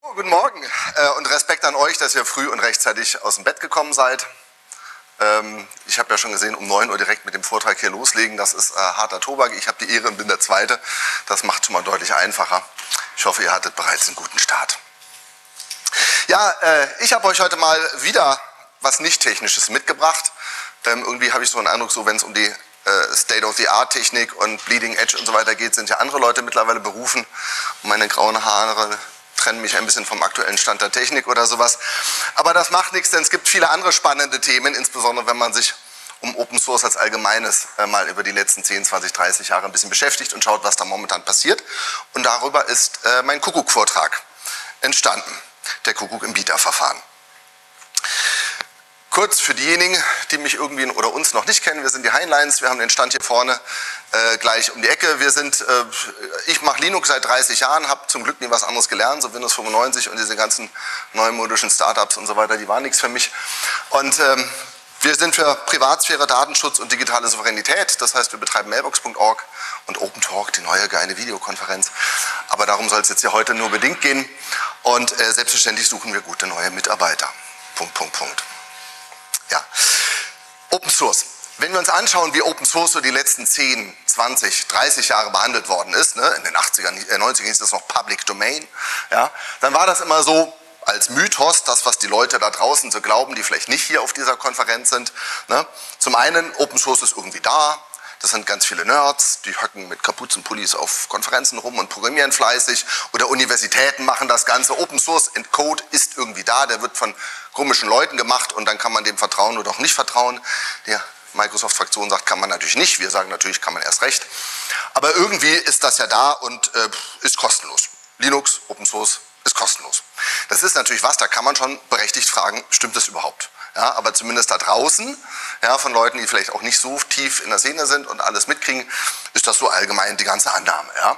Oh, guten Morgen und Respekt an euch, dass ihr früh und rechtzeitig aus dem Bett gekommen seid. Ich habe ja schon gesehen, um 9 Uhr direkt mit dem Vortrag hier loslegen, das ist harter Tobak. Ich habe die Ehre und bin der Zweite. Das macht schon mal deutlich einfacher. Ich hoffe, ihr hattet bereits einen guten Start. Ja, ich habe euch heute mal wieder was Nicht-Technisches mitgebracht. Irgendwie habe ich so einen Eindruck, so wenn es um die State-of-the-Art-Technik und Bleeding Edge und so weiter geht, sind ja andere Leute mittlerweile berufen. Und meine grauen Haare trennen mich ein bisschen vom aktuellen Stand der Technik oder sowas. Aber das macht nichts, denn es gibt viele andere spannende Themen, insbesondere wenn man sich um Open Source als Allgemeines mal über die letzten 10, 20, 30 Jahre ein bisschen beschäftigt und schaut, was da momentan passiert. Und darüber ist mein Kuckuck-Vortrag entstanden, der Kuckuck im Bieterverfahren. Kurz für diejenigen, die mich irgendwie oder uns noch nicht kennen, wir sind die Heinleins, wir haben den Stand hier vorne gleich um die Ecke. Ich mache Linux seit 30 Jahren, habe zum Glück nie was anderes gelernt, so Windows 95 und diese ganzen neumodischen Startups und so weiter, die waren nichts für mich. Und wir sind für Privatsphäre, Datenschutz und digitale Souveränität, das heißt, wir betreiben mailbox.org und OpenTalk, die neue geile Videokonferenz. Aber darum soll es jetzt hier heute nur bedingt gehen und selbstverständlich suchen wir gute neue Mitarbeiter. Punkt. Ja. Open Source. Wenn wir uns anschauen, wie Open Source so die letzten 10, 20, 30 Jahre behandelt worden ist, ne, in den 80ern, 90ern hieß das noch Public Domain, ja, dann war das immer so als Mythos, das, was die Leute da draußen so glauben, die vielleicht nicht hier auf dieser Konferenz sind. Ne. Zum einen, Open Source ist irgendwie da. Das sind ganz viele Nerds, die höcken mit Kapuzenpullis auf Konferenzen rum und programmieren fleißig. Oder Universitäten machen das Ganze. Open Source Code ist irgendwie da, der wird von komischen Leuten gemacht und dann kann man dem vertrauen oder auch nicht vertrauen. Die Microsoft-Fraktion sagt, kann man natürlich nicht. Wir sagen natürlich, kann man erst recht. Aber irgendwie ist das ja da und ist kostenlos. Linux, Open Source ist kostenlos. Das ist natürlich was, da kann man schon berechtigt fragen, stimmt das überhaupt? Ja, aber zumindest da draußen, ja, von Leuten, die vielleicht auch nicht so tief in der Szene sind und alles mitkriegen, ist das so allgemein die ganze Annahme. Ja.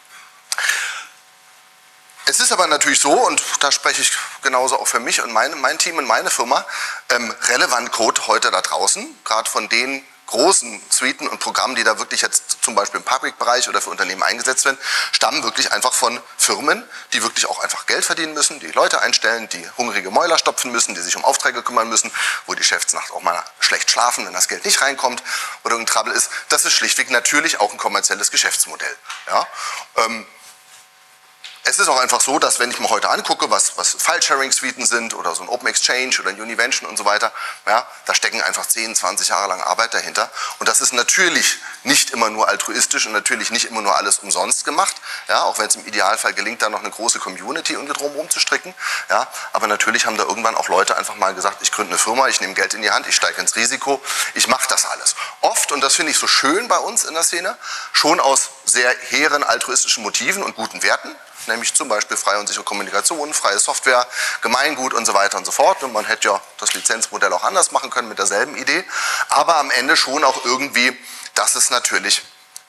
Es ist aber natürlich so, und da spreche ich genauso auch für mich und mein Team und meine Firma, relevant Code heute da draußen, gerade von den großen Suiten und Programmen, die da wirklich jetzt zum Beispiel im Public-Bereich oder für Unternehmen eingesetzt werden, stammen wirklich einfach von Firmen, die wirklich auch einfach Geld verdienen müssen, die Leute einstellen, die hungrige Mäuler stopfen müssen, die sich um Aufträge kümmern müssen, wo die Chefs nachts auch mal schlecht schlafen, wenn das Geld nicht reinkommt oder irgendein Trouble ist. Das ist schlichtweg natürlich auch ein kommerzielles Geschäftsmodell. Ja? Es ist auch einfach so, dass wenn ich mir heute angucke, was File-Sharing-Suiten sind oder so ein Open Exchange oder ein Univention und so weiter, ja, da stecken einfach 10, 20 Jahre lang Arbeit dahinter. Und das ist natürlich nicht immer nur altruistisch und natürlich nicht immer nur alles umsonst gemacht, ja, auch wenn es im Idealfall gelingt, da noch eine große Community irgendwie drumherum zu stricken. Ja, aber natürlich haben da irgendwann auch Leute einfach mal gesagt, ich gründe eine Firma, ich nehme Geld in die Hand, ich steige ins Risiko, ich mache das alles. Oft, und das finde ich so schön bei uns in der Szene, schon aus sehr hehren altruistischen Motiven und guten Werten, nämlich zum Beispiel freie und sichere Kommunikation, freie Software, Gemeingut und so weiter und so fort. Und man hätte ja das Lizenzmodell auch anders machen können mit derselben Idee. Aber am Ende schon auch irgendwie, dass es natürlich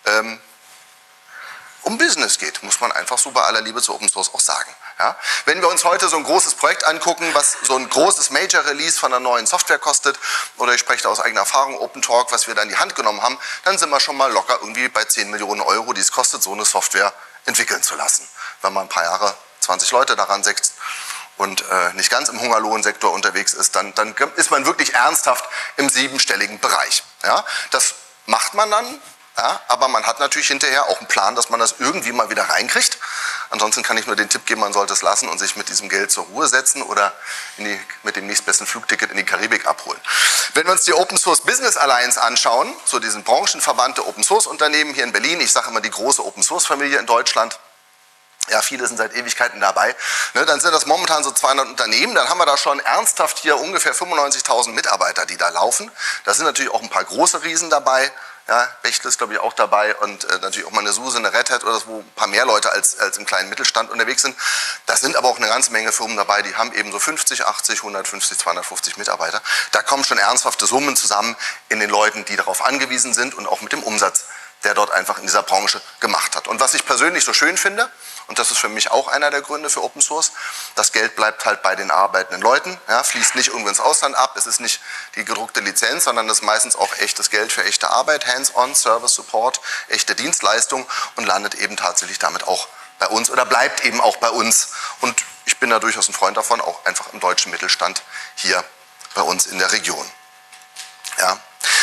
um Business geht, muss man einfach so bei aller Liebe zu Open Source auch sagen. Ja? Wenn wir uns heute so ein großes Projekt angucken, was so ein großes Major Release von einer neuen Software kostet, oder ich spreche da aus eigener Erfahrung, OpenTalk, was wir da in die Hand genommen haben, dann sind wir schon mal locker irgendwie bei 10 Millionen Euro, die es kostet, so eine Software entwickeln zu lassen. Wenn man ein paar Jahre 20 Leute daran setzt und nicht ganz im Hungerlohnsektor unterwegs ist, dann ist man wirklich ernsthaft im 7-stelligen Bereich. Ja? Das macht man dann. Ja, aber man hat natürlich hinterher auch einen Plan, dass man das irgendwie mal wieder reinkriegt. Ansonsten kann ich nur den Tipp geben, man sollte es lassen und sich mit diesem Geld zur Ruhe setzen oder mit dem nächstbesten Flugticket in die Karibik abholen. Wenn wir uns die Open Source Business Alliance anschauen, so diesen Branchenverband der Open Source Unternehmen hier in Berlin, ich sage immer die große Open Source Familie in Deutschland, ja, viele sind seit Ewigkeiten dabei, ne, dann sind das momentan so 200 Unternehmen, dann haben wir da schon ernsthaft hier ungefähr 95.000 Mitarbeiter, die da laufen. Da sind natürlich auch ein paar große Riesen dabei. Ja, Bechtle ist, glaube ich, auch dabei und natürlich auch mal eine SUSE, eine Red Hat oder so, wo ein paar mehr Leute als im kleinen Mittelstand unterwegs sind. Das sind aber auch eine ganze Menge Firmen dabei, die haben eben so 50, 80, 150, 250 Mitarbeiter. Da kommen schon ernsthafte Summen zusammen in den Leuten, die darauf angewiesen sind und auch mit dem Umsatz, der dort einfach in dieser Branche gemacht hat. Und was ich persönlich so schön finde, und das ist für mich auch einer der Gründe für Open Source, das Geld bleibt halt bei den arbeitenden Leuten, ja, fließt nicht irgendwo ins Ausland ab, es ist nicht die gedruckte Lizenz, sondern es ist meistens auch echtes Geld für echte Arbeit, Hands-on, Service, Support, echte Dienstleistung und landet eben tatsächlich damit auch bei uns oder bleibt eben auch bei uns. Und ich ich bin da durchaus ein Freund davon, auch einfach im deutschen Mittelstand hier bei uns in der Region. Ja.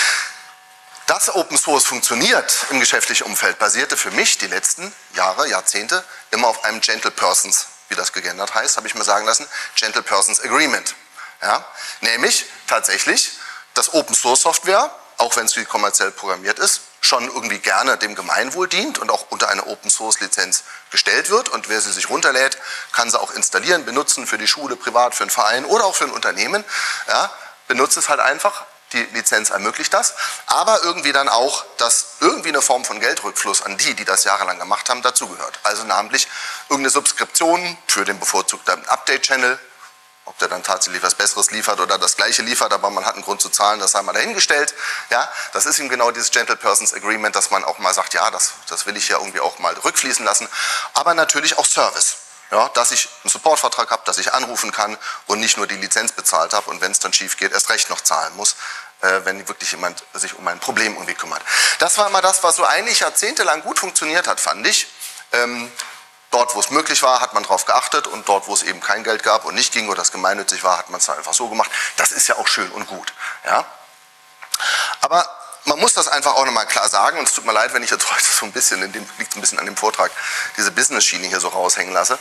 Dass Open Source funktioniert im geschäftlichen Umfeld, basierte für mich die letzten Jahre, Jahrzehnte immer auf einem Gentle Persons, wie das gegendert heißt, habe ich mir sagen lassen, Gentle Persons Agreement. Ja? Nämlich tatsächlich, dass Open Source Software, auch wenn sie kommerziell programmiert ist, schon irgendwie gerne dem Gemeinwohl dient und auch unter eine Open Source Lizenz gestellt wird. Und wer sie sich runterlädt, kann sie auch installieren, benutzen für die Schule, privat, für einen Verein oder auch für ein Unternehmen. Ja? Benutzt es halt einfach. Die Lizenz ermöglicht das, aber irgendwie dann auch, dass irgendwie eine Form von Geldrückfluss an die, die das jahrelang gemacht haben, dazugehört. Also namentlich irgendeine Subskription für den bevorzugten Update-Channel, ob der dann tatsächlich was Besseres liefert oder das Gleiche liefert, aber man hat einen Grund zu zahlen, das sei mal dahingestellt. Ja, das ist eben genau dieses Gentle Persons Agreement, dass man auch mal sagt, ja, das will ich ja irgendwie auch mal rückfließen lassen, aber natürlich auch Service. Ja, dass ich einen Supportvertrag habe, dass ich anrufen kann und nicht nur die Lizenz bezahlt habe und wenn es dann schief geht, erst recht noch zahlen muss, wenn wirklich jemand sich um ein Problem irgendwie kümmert. Das war immer das, was so eigentlich jahrzehntelang gut funktioniert hat, fand ich. Dort, wo es möglich war, hat man darauf geachtet und dort, wo es eben kein Geld gab und nicht ging oder es gemeinnützig war, hat man es einfach so gemacht. Das ist ja auch schön und gut. Ja? Aber man muss das einfach auch nochmal klar sagen und es tut mir leid, wenn ich jetzt heute so ein bisschen, liegt ein bisschen an dem Vortrag, diese Business-Schiene hier so raushängen lasse.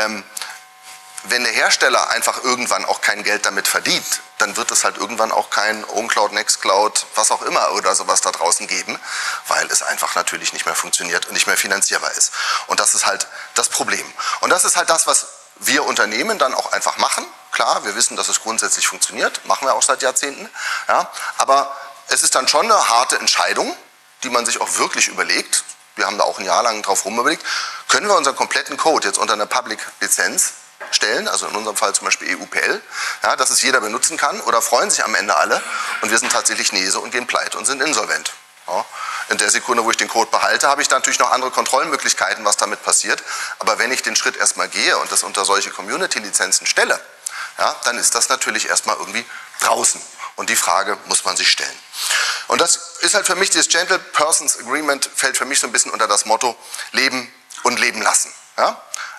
Wenn der Hersteller einfach irgendwann auch kein Geld damit verdient, dann wird es halt irgendwann auch kein OwnCloud, Nextcloud, was auch immer oder sowas da draußen geben, weil es einfach natürlich nicht mehr funktioniert und nicht mehr finanzierbar ist. Und das ist halt das Problem. Und das ist halt das, was wir Unternehmen dann auch einfach machen. Klar, wir wissen, dass es grundsätzlich funktioniert, machen wir auch seit Jahrzehnten, ja, aber es ist dann schon eine harte Entscheidung, die man sich auch wirklich überlegt. Wir haben da auch ein Jahr lang drauf rumüberlegt. Können wir unseren kompletten Code jetzt unter eine Public-Lizenz stellen, also in unserem Fall zum Beispiel EUPL, ja, dass es jeder benutzen kann, oder freuen sich am Ende alle und wir sind tatsächlich Nese und gehen pleite und sind insolvent. Ja. In der Sekunde, wo ich den Code behalte, habe ich natürlich noch andere Kontrollmöglichkeiten, was damit passiert. Aber wenn ich den Schritt erstmal gehe und das unter solche Community-Lizenzen stelle, ja, dann ist das natürlich erstmal irgendwie draußen. Und die Frage muss man sich stellen. Und das ist halt für mich, dieses Gentle Persons Agreement fällt für mich so ein bisschen unter das Motto Leben und Leben lassen. Ja?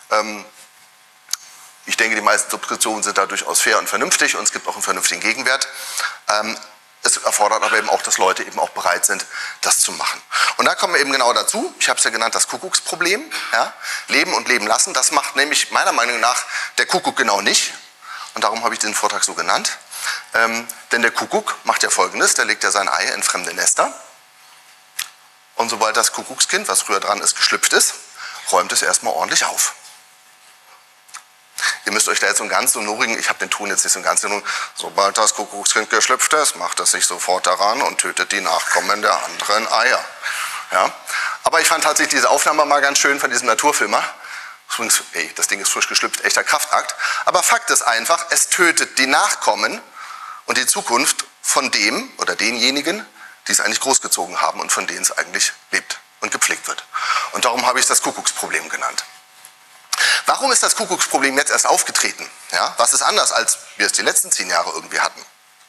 Ich denke, die meisten Subskriptionen sind da durchaus fair und vernünftig und es gibt auch einen vernünftigen Gegenwert. Es erfordert aber eben auch, dass Leute eben auch bereit sind, das zu machen. Und da kommen wir eben genau dazu, ich habe es ja genannt, das Kuckucksproblem. Ja? Leben und Leben lassen, das macht nämlich meiner Meinung nach der Kuckuck genau nicht. Und darum habe ich den Vortrag so genannt. Denn der Kuckuck macht ja Folgendes, der legt ja sein Ei in fremde Nester und sobald das Kuckuckskind, was früher dran ist, geschlüpft ist, räumt es erstmal ordentlich auf. Ihr müsst euch da jetzt so einen ganz sonorigen, ich habe den Ton jetzt nicht so ganz sonorigen, sobald das Kuckuckskind geschlüpft ist, macht es sich sofort daran und tötet die Nachkommen der anderen Eier. Ja? Aber ich fand tatsächlich diese Aufnahme mal ganz schön von diesem Naturfilmer. Übrigens, ey, das Ding ist frisch geschlüpft, echter Kraftakt. Aber Fakt ist einfach, es tötet die Nachkommen und die Zukunft von dem oder denjenigen, die es eigentlich großgezogen haben und von denen es eigentlich lebt und gepflegt wird. Und darum habe ich es das Kuckucksproblem genannt. Warum ist das Kuckucksproblem jetzt erst aufgetreten? Ja, was ist anders, als wir es die letzten 10 Jahre irgendwie hatten?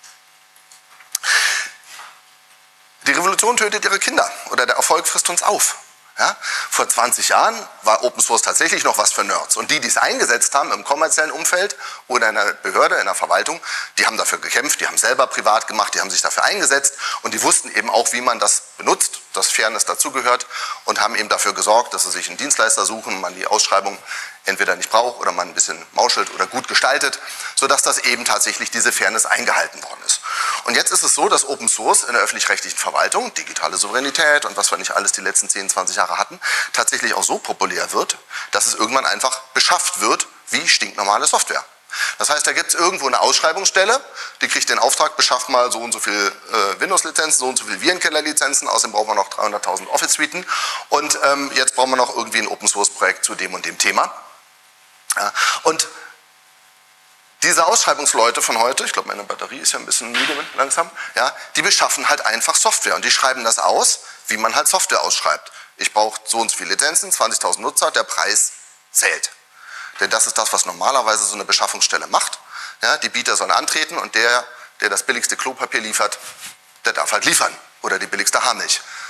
Die Revolution tötet ihre Kinder oder der Erfolg frisst uns auf. Ja? Vor 20 Jahren war Open Source tatsächlich noch was für Nerds. Und die, die es eingesetzt haben im kommerziellen Umfeld oder in einer Behörde, in der Verwaltung, die haben dafür gekämpft, die haben selber privat gemacht, die haben sich dafür eingesetzt und die wussten eben auch, wie man das benutzt, dass Fairness dazugehört und haben eben dafür gesorgt, dass sie sich einen Dienstleister suchen, man die Ausschreibung entweder nicht braucht oder man ein bisschen mauschelt oder gut gestaltet, sodass das eben tatsächlich diese Fairness eingehalten worden ist. Und jetzt ist es so, dass Open Source in der öffentlich-rechtlichen Verwaltung, digitale Souveränität und was wir nicht alles die letzten 10, 20 Jahre hatten, tatsächlich auch so populär wird, dass es irgendwann einfach beschafft wird wie stinknormale Software. Das heißt, da gibt es irgendwo eine Ausschreibungsstelle, die kriegt den Auftrag, beschafft mal so und so viel Windows-Lizenzen, so und so viel Virenkiller-Lizenzen, außerdem brauchen wir noch 300.000 Office-Suiten und jetzt brauchen wir noch irgendwie ein Open-Source-Projekt zu dem und dem Thema. Ja, und diese Ausschreibungsleute von heute, ich glaube, meine Batterie ist ja ein bisschen müde langsam, ja, die beschaffen halt einfach Software und die schreiben das aus, wie man halt Software ausschreibt. Ich brauche so und so viele Lizenzen, 20.000 Nutzer, der Preis zählt. Denn das ist das, was normalerweise so eine Beschaffungsstelle macht. Ja, die Bieter sollen antreten und der das billigste Klopapier liefert, der darf halt liefern oder die billigste Haarmilch.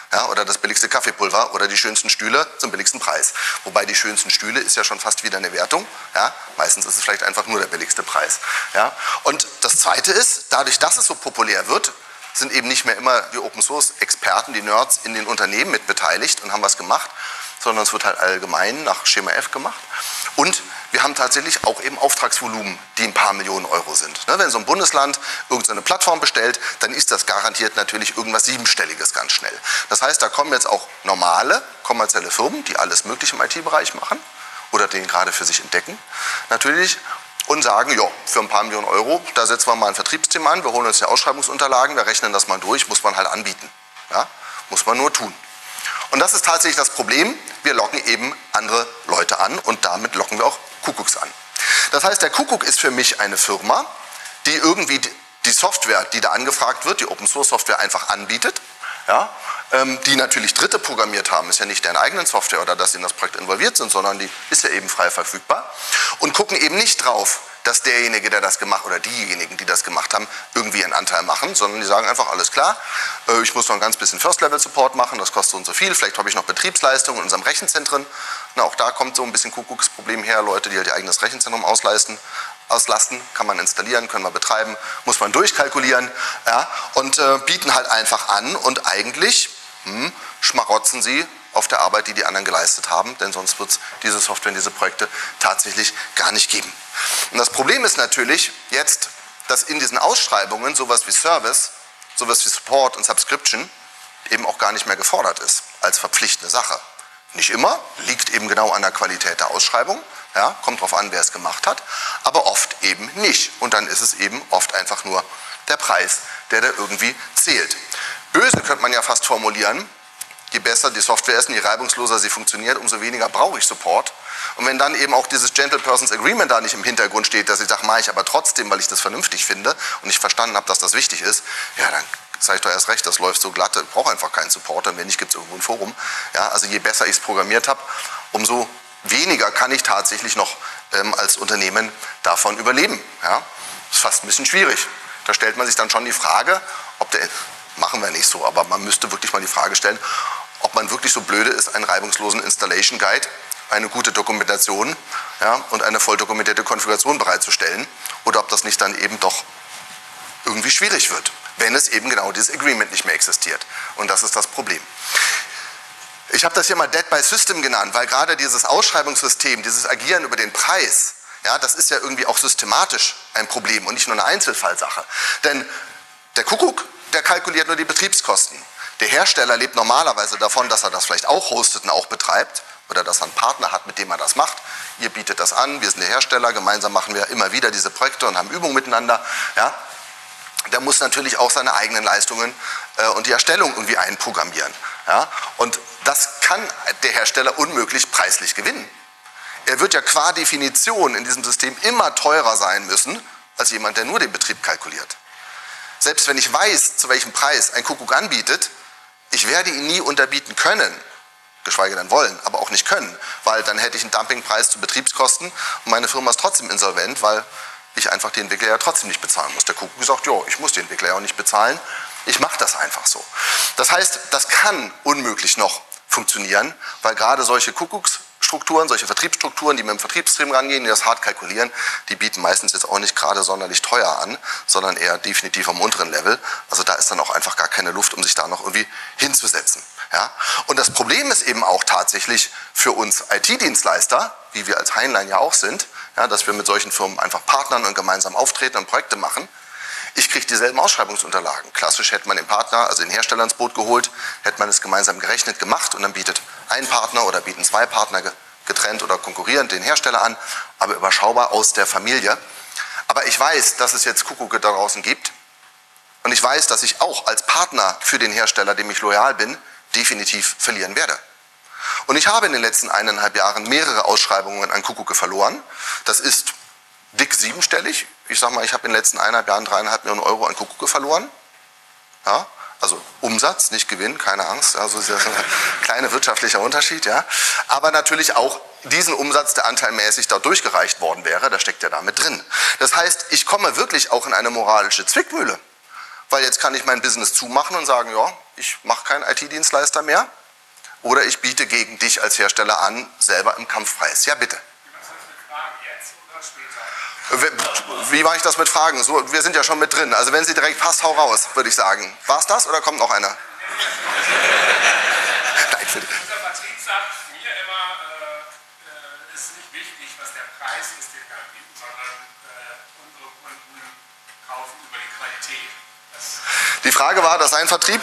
Ja, oder das billigste Kaffeepulver oder die schönsten Stühle zum billigsten Preis. Wobei die schönsten Stühle ist ja schon fast wieder eine Wertung. Ja, meistens ist es vielleicht einfach nur der billigste Preis. Ja, und das Zweite ist, dadurch, dass es so populär wird, sind eben nicht mehr immer die Open-Source-Experten, die Nerds in den Unternehmen mit beteiligt und haben was gemacht, sondern es wird halt allgemein nach Schema F gemacht. Und wir haben tatsächlich auch eben Auftragsvolumen, die ein paar Millionen Euro sind. Wenn so ein Bundesland irgendeine Plattform bestellt, dann ist das garantiert natürlich irgendwas Siebenstelliges ganz schnell. Das heißt, da kommen jetzt auch normale kommerzielle Firmen, die alles Mögliche im IT-Bereich machen oder den gerade für sich entdecken, natürlich, und sagen, ja, für ein paar Millionen Euro, da setzen wir mal ein Vertriebsteam an, wir holen uns die Ausschreibungsunterlagen, wir rechnen das mal durch, muss man halt anbieten. Ja? Muss man nur tun. Und das ist tatsächlich das Problem, wir locken eben andere Leute an und damit locken wir auch Kuckucks an. Das heißt, der Kuckuck ist für mich eine Firma, die irgendwie die Software, die da angefragt wird, die Open-Source-Software einfach anbietet, ja, die natürlich Dritte programmiert haben, ist ja nicht deren eigenen Software oder dass sie in das Projekt involviert sind, sondern die ist ja eben frei verfügbar und gucken eben nicht drauf, dass derjenige, der das gemacht oder diejenigen, die das gemacht haben, irgendwie einen Anteil machen, sondern die sagen einfach, alles klar, ich muss noch ein ganz bisschen First-Level-Support machen, das kostet so und so viel, vielleicht habe ich noch Betriebsleistung in unserem Rechenzentren. Na, auch da kommt so ein bisschen Kuckucksproblem her, Leute, die halt ihr eigenes Rechenzentrum auslasten, kann man installieren, können wir betreiben, muss man durchkalkulieren, ja, und bieten halt einfach an und eigentlich schmarotzen sie auf der Arbeit, die die anderen geleistet haben, denn sonst wird es diese Software und diese Projekte tatsächlich gar nicht geben. Und das Problem ist natürlich jetzt, dass in diesen Ausschreibungen sowas wie Service, sowas wie Support und Subscription eben auch gar nicht mehr gefordert ist als verpflichtende Sache. Nicht immer, liegt eben genau an der Qualität der Ausschreibung, ja, kommt darauf an, wer es gemacht hat, aber oft eben nicht. Und dann ist es eben oft einfach nur der Preis, der da irgendwie zählt. Böse könnte man ja fast formulieren, je besser die Software ist und je reibungsloser sie funktioniert, umso weniger brauche ich Support. Und wenn dann eben auch dieses Gentle Persons Agreement da nicht im Hintergrund steht, dass ich sage, mache ich aber trotzdem, weil ich das vernünftig finde und ich verstanden habe, dass das wichtig ist, ja, dann sage ich doch erst recht, das läuft so glatt, ich brauche einfach keinen Support, und wenn nicht, gibt es irgendwo ein Forum. Ja, also je besser ich es programmiert habe, umso weniger kann ich tatsächlich noch als Unternehmen davon überleben. Ja, das ist fast ein bisschen schwierig. Da stellt man sich dann schon die Frage, ob der, machen wir nicht so, aber man müsste wirklich mal die Frage stellen, ob man wirklich so blöde ist, einen reibungslosen Installation Guide, eine gute Dokumentation, ja, und eine voll dokumentierte Konfiguration bereitzustellen, oder ob das nicht dann eben doch irgendwie schwierig wird, wenn es eben genau dieses Agreement nicht mehr existiert. Und das ist das Problem. Ich habe das hier mal Dead by System genannt, weil gerade dieses Ausschreibungssystem, dieses Agieren über den Preis, ja, das ist ja irgendwie auch systematisch ein Problem und nicht nur eine Einzelfallsache. Denn der Kuckuck, der kalkuliert nur die Betriebskosten. Der Hersteller lebt normalerweise davon, dass er das vielleicht auch hostet und auch betreibt oder dass er einen Partner hat, mit dem er das macht. Ihr bietet das an, wir sind der Hersteller, gemeinsam machen wir immer wieder diese Projekte und haben Übungen miteinander. Ja. Der muss natürlich auch seine eigenen Leistungen und die Erstellung irgendwie einprogrammieren. Ja. Und das kann der Hersteller unmöglich preislich gewinnen. Er wird ja qua Definition in diesem System immer teurer sein müssen, als jemand, der nur den Betrieb kalkuliert. Selbst wenn ich weiß, zu welchem Preis ein Kuckuck anbietet, ich werde ihn nie unterbieten können, geschweige denn wollen, aber auch nicht können, weil dann hätte ich einen Dumpingpreis zu Betriebskosten und meine Firma ist trotzdem insolvent, weil ich einfach den Entwickler ja trotzdem nicht bezahlen muss. Der Kuckuck sagt, jo, ich muss den Entwickler ja auch nicht bezahlen, ich mache das einfach so. Das heißt, das kann unmöglich noch funktionieren, weil gerade solche Kuckucksstrukturen, solche Vertriebsstrukturen, die mit dem Vertriebsstream rangehen, die das hart kalkulieren, die bieten meistens jetzt auch nicht gerade sonderlich teuer an, sondern eher definitiv am unteren Level. Also da ist dann auch einfach gar keine Luft, um sich da noch irgendwie hinzusetzen. Ja? Und das Problem ist eben auch tatsächlich für uns IT-Dienstleister, wie wir als Heinlein ja auch sind, ja, dass wir mit solchen Firmen einfach partnern und gemeinsam auftreten und Projekte machen. Ich kriege dieselben Ausschreibungsunterlagen. Klassisch hätte man den Partner, also den Hersteller ins Boot geholt, hätte man es gemeinsam gerechnet gemacht und dann bietet ein Partner oder bieten zwei Partner getrennt oder konkurrierend den Hersteller an, aber überschaubar aus der Familie. Aber ich weiß, dass es jetzt Kuckucke da draußen gibt und ich weiß, dass ich auch als Partner für den Hersteller, dem ich loyal bin, definitiv verlieren werde. Und ich habe in den letzten 1,5 Jahren mehrere Ausschreibungen an Kuckucke verloren. Das ist dick siebenstellig. Ich sage mal, ich habe in den letzten 1,5 Jahren 3,5 Millionen Euro an Kuckucke verloren. Ja, also Umsatz, nicht Gewinn, keine Angst. Also ist ja so ein kleiner wirtschaftlicher Unterschied. Ja. Aber natürlich auch diesen Umsatz, der anteilmäßig da durchgereicht worden wäre, da steckt ja da mit drin. Das heißt, ich komme wirklich auch in eine moralische Zwickmühle. weil jetzt kann ich mein Business zumachen und sagen, ja, ich mache keinen IT-Dienstleister mehr. Oder ich biete gegen dich als Hersteller an, selber im Kampfpreis. Ja, bitte. Wie mache ich das mit Fragen? So, wir sind ja schon mit drin. Also wenn sie direkt passt, hau raus, würde ich sagen. War es das oder kommt noch einer? Nein, bitte. Unser Vertrieb sagt mir immer, es ist nicht wichtig, was der Preis ist, den wir anbieten, sondern unsere Kunden kaufen über die Qualität. Die Frage war, dass sein Vertrieb...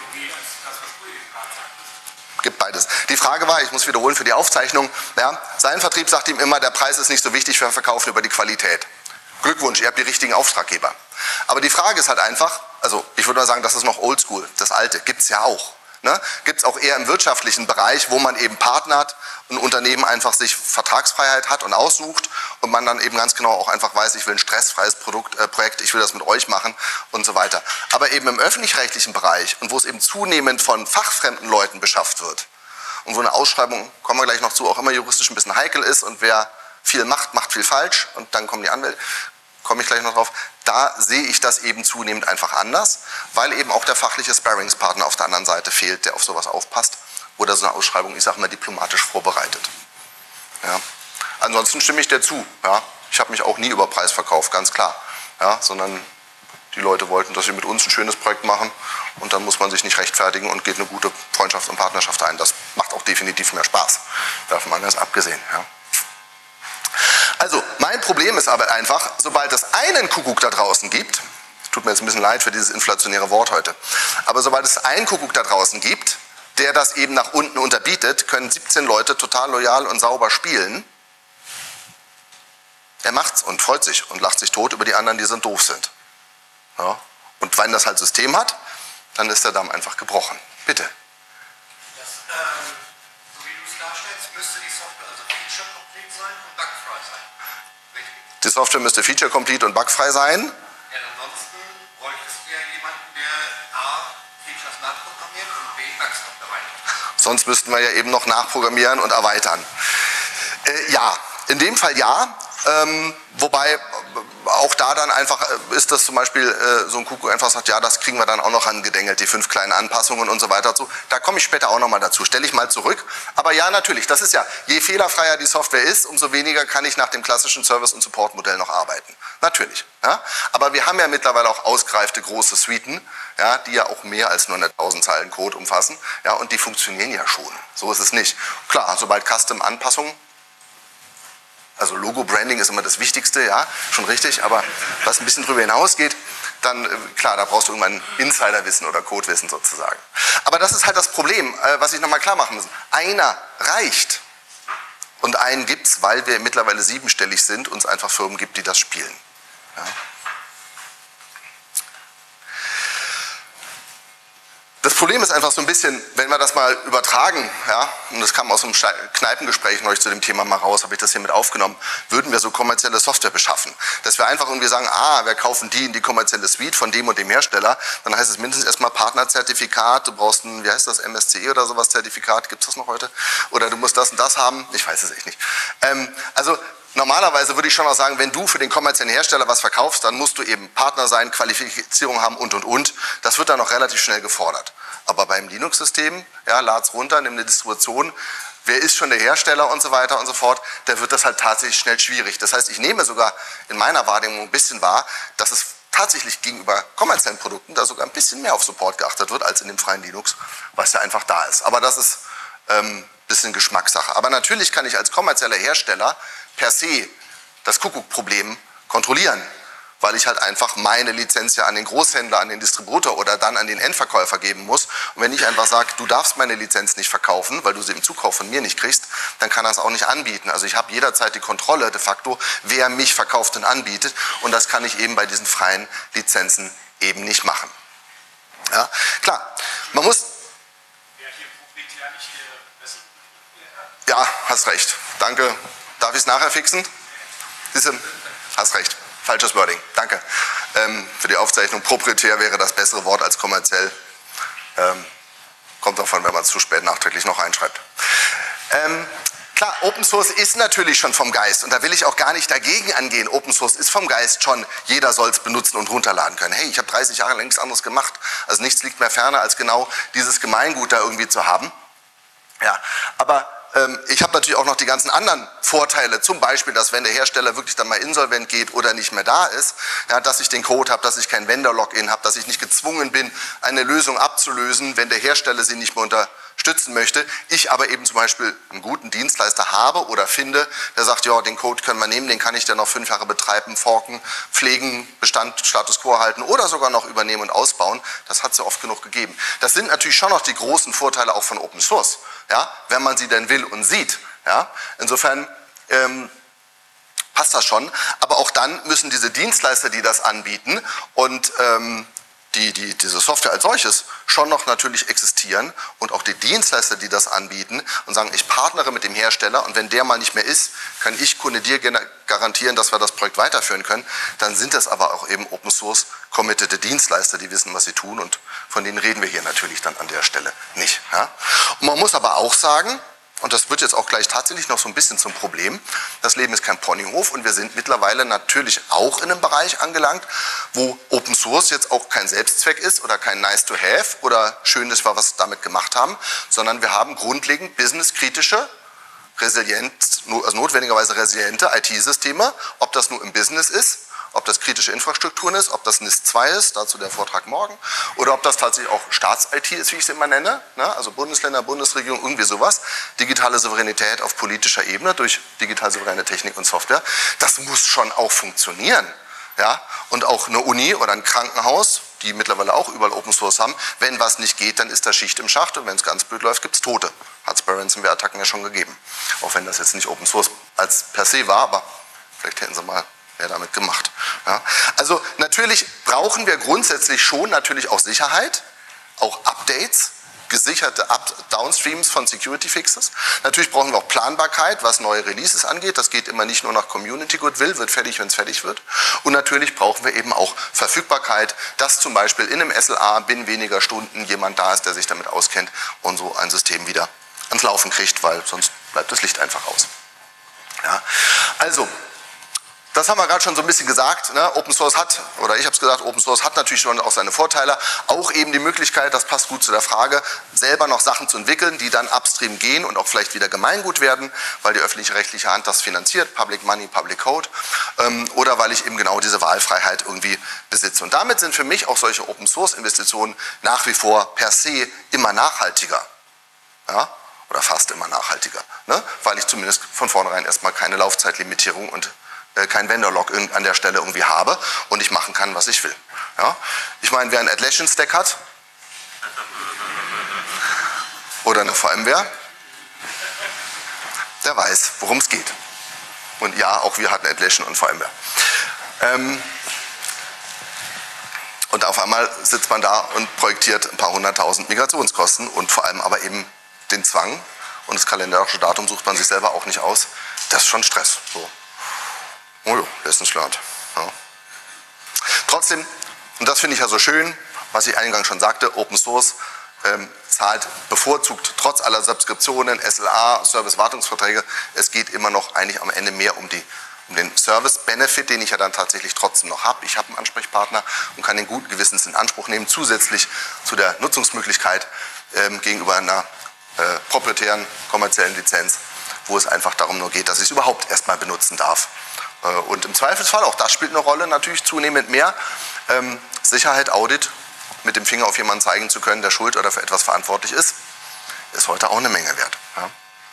Gibt beides. Die Frage war, ich muss wiederholen für die Aufzeichnung, ja, sein Vertrieb sagt ihm immer, der Preis ist nicht so wichtig, wir verkaufen über die Qualität. Glückwunsch, ihr habt die richtigen Auftraggeber. Aber die Frage ist halt einfach, also ich würde mal sagen, das ist noch oldschool, das Alte, gibt es ja auch. Ne? Gibt es auch eher im wirtschaftlichen Bereich, wo man eben partnert, ein Unternehmen einfach sich Vertragsfreiheit hat und aussucht und man dann eben ganz genau auch einfach weiß, ich will ein stressfreies Projekt, ich will das mit euch machen und so weiter. Aber eben im öffentlich-rechtlichen Bereich und wo es eben zunehmend von fachfremden Leuten beschafft wird und wo eine Ausschreibung, kommen wir gleich noch zu, auch immer juristisch ein bisschen heikel ist und wer viel macht, macht viel falsch und dann kommen die Anwälte, komme ich gleich noch drauf, da sehe ich das eben zunehmend einfach anders, weil eben auch der fachliche Sparringspartner auf der anderen Seite fehlt, der auf sowas aufpasst oder so eine Ausschreibung, ich sage mal, diplomatisch vorbereitet. Ja. Ansonsten stimme ich dir zu. Ja. Ich habe mich auch nie über Preis verkauft, ganz klar. Ja, sondern die Leute wollten, dass sie mit uns ein schönes Projekt machen und dann muss man sich nicht rechtfertigen und geht eine gute Freundschaft und Partnerschaft ein. Das macht auch definitiv mehr Spaß, davon mal ganz abgesehen. Ja. Also, mein Problem ist aber einfach, sobald es einen Kuckuck da draußen gibt, tut mir jetzt ein bisschen leid für dieses inflationäre Wort heute, aber sobald es einen Kuckuck da draußen gibt, der das eben nach unten unterbietet, können 17 Leute total loyal und sauber spielen. Er macht's und freut sich und lacht sich tot über die anderen, die so doof sind. Ja. Und wenn das halt System hat, dann ist der Damm einfach gebrochen. Bitte. Das, so wie du es darstellst, müsste die Software also feature-complete sein und bugfrei sein. Richtig? Die Software müsste feature-complete und bugfrei sein. Ja, ansonsten bräuchtest du ja jemanden, der A, Features nachprogrammiert und B, Bugs noch erweitert. Sonst müssten wir ja eben noch nachprogrammieren und erweitern. Ja, in dem Fall ja. Wobei auch da dann einfach ist das zum Beispiel so ein Kuckuck einfach sagt, ja, das kriegen wir dann auch noch angedengelt, die 5 kleinen Anpassungen und so weiter dazu. Da komme ich später auch nochmal dazu, stelle ich mal zurück. Aber ja, natürlich, das ist ja, je fehlerfreier die Software ist, umso weniger kann ich nach dem klassischen Service- und Support-Modell noch arbeiten. Natürlich. Ja? Aber wir haben ja mittlerweile auch ausgereifte große Suiten, ja, die ja auch mehr als nur 100.000 Zeilen Code umfassen. Ja, und die funktionieren ja schon. So ist es nicht. Klar, sobald Custom-Anpassungen, also Logo-Branding ist immer das Wichtigste, ja, schon richtig, aber was ein bisschen drüber hinausgeht, dann, klar, da brauchst du irgendwann Insiderwissen oder Codewissen sozusagen. Aber das ist halt das Problem, was ich nochmal klar machen muss. Einer reicht und einen gibt es, weil wir mittlerweile 7-stellig sind und es einfach Firmen gibt, die das spielen. Ja. Das Problem ist einfach so ein bisschen, wenn wir das mal übertragen, ja, und das kam aus einem Kneipengespräch neulich zu dem Thema mal raus, habe ich das hier mit aufgenommen, würden wir so kommerzielle Software beschaffen. Dass wir einfach irgendwie sagen, wir kaufen die in die kommerzielle Suite von dem und dem Hersteller, dann heißt es mindestens erstmal Partnerzertifikat, du brauchst ein, wie heißt das, MSCE oder sowas, Zertifikat, gibt es das noch heute? Oder du musst das und das haben, ich weiß es echt nicht. Also normalerweise würde ich schon auch sagen, wenn du für den kommerziellen Hersteller was verkaufst, dann musst du eben Partner sein, Qualifizierung haben und. Das wird dann noch relativ schnell gefordert. Aber beim Linux-System, ja, lad's runter, nimm eine Distribution, wer ist schon der Hersteller und so weiter und so fort, da wird das halt tatsächlich schnell schwierig. Das heißt, ich nehme sogar in meiner Wahrnehmung ein bisschen wahr, dass es tatsächlich gegenüber kommerziellen Produkten da sogar ein bisschen mehr auf Support geachtet wird als in dem freien Linux, was ja einfach da ist. Aber das ist ein bisschen Geschmackssache. Aber natürlich kann ich als kommerzieller Hersteller per se das Kuckuck-Problem kontrollieren, weil ich halt einfach meine Lizenz ja an den Großhändler, an den Distributor oder dann an den Endverkäufer geben muss. Und wenn ich einfach sage, du darfst meine Lizenz nicht verkaufen, weil du sie im Zukauf von mir nicht kriegst, dann kann er es auch nicht anbieten. Also ich habe jederzeit die Kontrolle de facto, wer mich verkauft und anbietet. Und das kann ich eben bei diesen freien Lizenzen eben nicht machen. Ja, klar, man muss... Ja, hast recht. Danke. Darf ich es nachher fixen? Hast recht. Falsches Wording. Danke. Für die Aufzeichnung, proprietär wäre das bessere Wort als kommerziell. Kommt davon, wenn man es zu spät nachträglich noch einschreibt. Klar, Open Source ist natürlich schon vom Geist und da will ich auch gar nicht dagegen angehen. Open Source ist vom Geist schon, jeder soll es benutzen und runterladen können. Hey, ich habe 30 Jahre lang nichts anderes gemacht. Also nichts liegt mehr ferner, als genau dieses Gemeingut da irgendwie zu haben. Ja, aber ich habe natürlich auch noch die ganzen anderen Vorteile, zum Beispiel, dass wenn der Hersteller wirklich dann mal insolvent geht oder nicht mehr da ist, ja, dass ich den Code habe, dass ich kein Vendor-Login habe, dass ich nicht gezwungen bin, eine Lösung abzulösen, wenn der Hersteller sie nicht mehr unterstützen möchte. Ich aber eben zum Beispiel einen guten Dienstleister habe oder finde, der sagt, ja, den Code können wir nehmen, den kann ich dann noch 5 Jahre betreiben, forken, pflegen, Bestand, Status Quo halten oder sogar noch übernehmen und ausbauen. Das hat es ja oft genug gegeben. Das sind natürlich schon noch die großen Vorteile auch von Open Source, ja, wenn man sie denn will und sieht. Ja. Insofern passt das schon, aber auch dann müssen diese Dienstleister, die das anbieten und diese Software als solches schon noch natürlich existieren und auch die Dienstleister, die das anbieten und sagen, ich partnere mit dem Hersteller und wenn der mal nicht mehr ist, kann ich Kunde dir garantieren, dass wir das Projekt weiterführen können, dann sind das aber auch eben Open Source committede Dienstleister, die wissen, was sie tun und von denen reden wir hier natürlich dann an der Stelle nicht. Ja? Und man muss aber auch sagen, und das wird jetzt auch gleich tatsächlich noch so ein bisschen zum Problem. Das Leben ist kein Ponyhof und wir sind mittlerweile natürlich auch in einem Bereich angelangt, wo Open Source jetzt auch kein Selbstzweck ist oder kein Nice to have oder schön, dass wir was damit gemacht haben, sondern wir haben grundlegend businesskritische, also notwendigerweise resiliente IT-Systeme, ob das nur im Business ist, ob das kritische Infrastrukturen ist, ob das NIS 2 ist, dazu der Vortrag morgen, oder ob das tatsächlich auch Staats-IT ist, wie ich es immer nenne, ne? Also Bundesländer, Bundesregierung, irgendwie sowas, digitale Souveränität auf politischer Ebene durch digital souveräne Technik und Software, das muss schon auch funktionieren. Ja? Und auch eine Uni oder ein Krankenhaus, die mittlerweile auch überall Open Source haben, wenn was nicht geht, dann ist da Schicht im Schacht und wenn es ganz blöd läuft, gibt es Tote. Hat es bei Ransomware-Attacken ja schon gegeben. Auch wenn das jetzt nicht Open Source als per se war, aber vielleicht hätten sie mal damit gemacht. Ja. Also natürlich brauchen wir grundsätzlich schon natürlich auch Sicherheit, auch Updates, gesicherte Downstreams von Security Fixes. Natürlich brauchen wir auch Planbarkeit, was neue Releases angeht. Das geht immer nicht nur nach Community Goodwill, wird fertig, wenn es fertig wird. Und natürlich brauchen wir eben auch Verfügbarkeit, dass zum Beispiel in einem SLA binnen weniger Stunden jemand da ist, der sich damit auskennt und so ein System wieder ans Laufen kriegt, weil sonst bleibt das Licht einfach aus. Ja. Also, das haben wir gerade schon so ein bisschen gesagt, ne? Open Source hat, oder ich habe es gesagt, Open Source hat natürlich schon auch seine Vorteile, auch eben die Möglichkeit, das passt gut zu der Frage, selber noch Sachen zu entwickeln, die dann upstream gehen und auch vielleicht wieder Gemeingut werden, weil die öffentlich-rechtliche Hand das finanziert, Public Money, Public Code, oder weil ich eben genau diese Wahlfreiheit irgendwie besitze. Und damit sind für mich auch solche Open Source Investitionen nach wie vor per se immer nachhaltiger. Ja? Oder fast immer nachhaltiger, ne? Weil ich zumindest von vornherein erstmal keine Laufzeitlimitierung und kein Vendor-Log an der Stelle irgendwie habe und ich machen kann, was ich will. Ja? Ich meine, wer einen Atlassian-Stack hat oder eine VMware, der weiß, worum es geht. Und ja, auch wir hatten Atlassian und VMware. Und auf einmal sitzt man da und projektiert ein paar 100.000 Migrationskosten und vor allem aber eben den Zwang und das kalendarische Datum sucht man sich selber auch nicht aus. Das ist schon Stress. So. Oh ja, Lessons learned. Ja. Trotzdem, und das finde ich ja so schön, was ich eingangs schon sagte, Open Source zahlt bevorzugt trotz aller Subskriptionen, SLA, Service-Wartungsverträge. Es geht immer noch eigentlich am Ende mehr um den Service-Benefit, den ich ja dann tatsächlich trotzdem noch habe. Ich habe einen Ansprechpartner und kann den guten Gewissens in Anspruch nehmen, zusätzlich zu der Nutzungsmöglichkeit gegenüber einer proprietären kommerziellen Lizenz, wo es einfach darum nur geht, dass ich es überhaupt erstmal benutzen darf. Und im Zweifelsfall, auch das spielt eine Rolle, natürlich zunehmend mehr, Sicherheit, Audit, mit dem Finger auf jemanden zeigen zu können, der schuld oder für etwas verantwortlich ist heute auch eine Menge wert. Ja.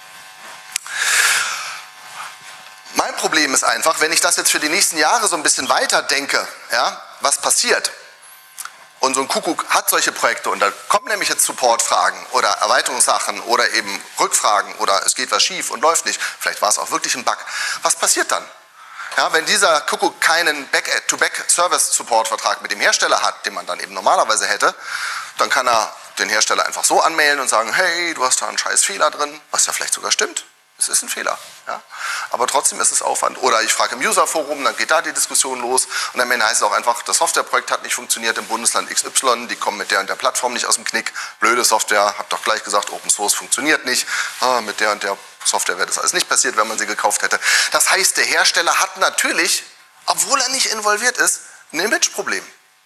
Mein Problem ist einfach, wenn ich das jetzt für die nächsten Jahre so ein bisschen weiter denke, ja, was passiert? Und so ein Kuckuck hat solche Projekte und da kommen nämlich jetzt Supportfragen oder Erweiterungssachen oder eben Rückfragen oder es geht was schief und läuft nicht. Vielleicht war es auch wirklich ein Bug. Was passiert dann? Ja, wenn dieser Kuckuck keinen Back-to-Back-Service-Support-Vertrag mit dem Hersteller hat, den man dann eben normalerweise hätte, dann kann er den Hersteller einfach so anmailen und sagen, hey, du hast da einen scheiß Fehler drin, was ja vielleicht sogar stimmt. Es ist ein Fehler. Ja? Aber trotzdem ist es Aufwand. Oder ich frage im User-Forum, dann geht da die Diskussion los und am Ende heißt es auch einfach, das Softwareprojekt hat nicht funktioniert im Bundesland XY, die kommen mit der und der Plattform nicht aus dem Knick. Blöde Software, hab doch gleich gesagt, Open Source funktioniert nicht. Mit der und der Software wäre das alles nicht passiert, wenn man sie gekauft hätte. Das heißt, der Hersteller hat natürlich, obwohl er nicht involviert ist, ein Imageproblem.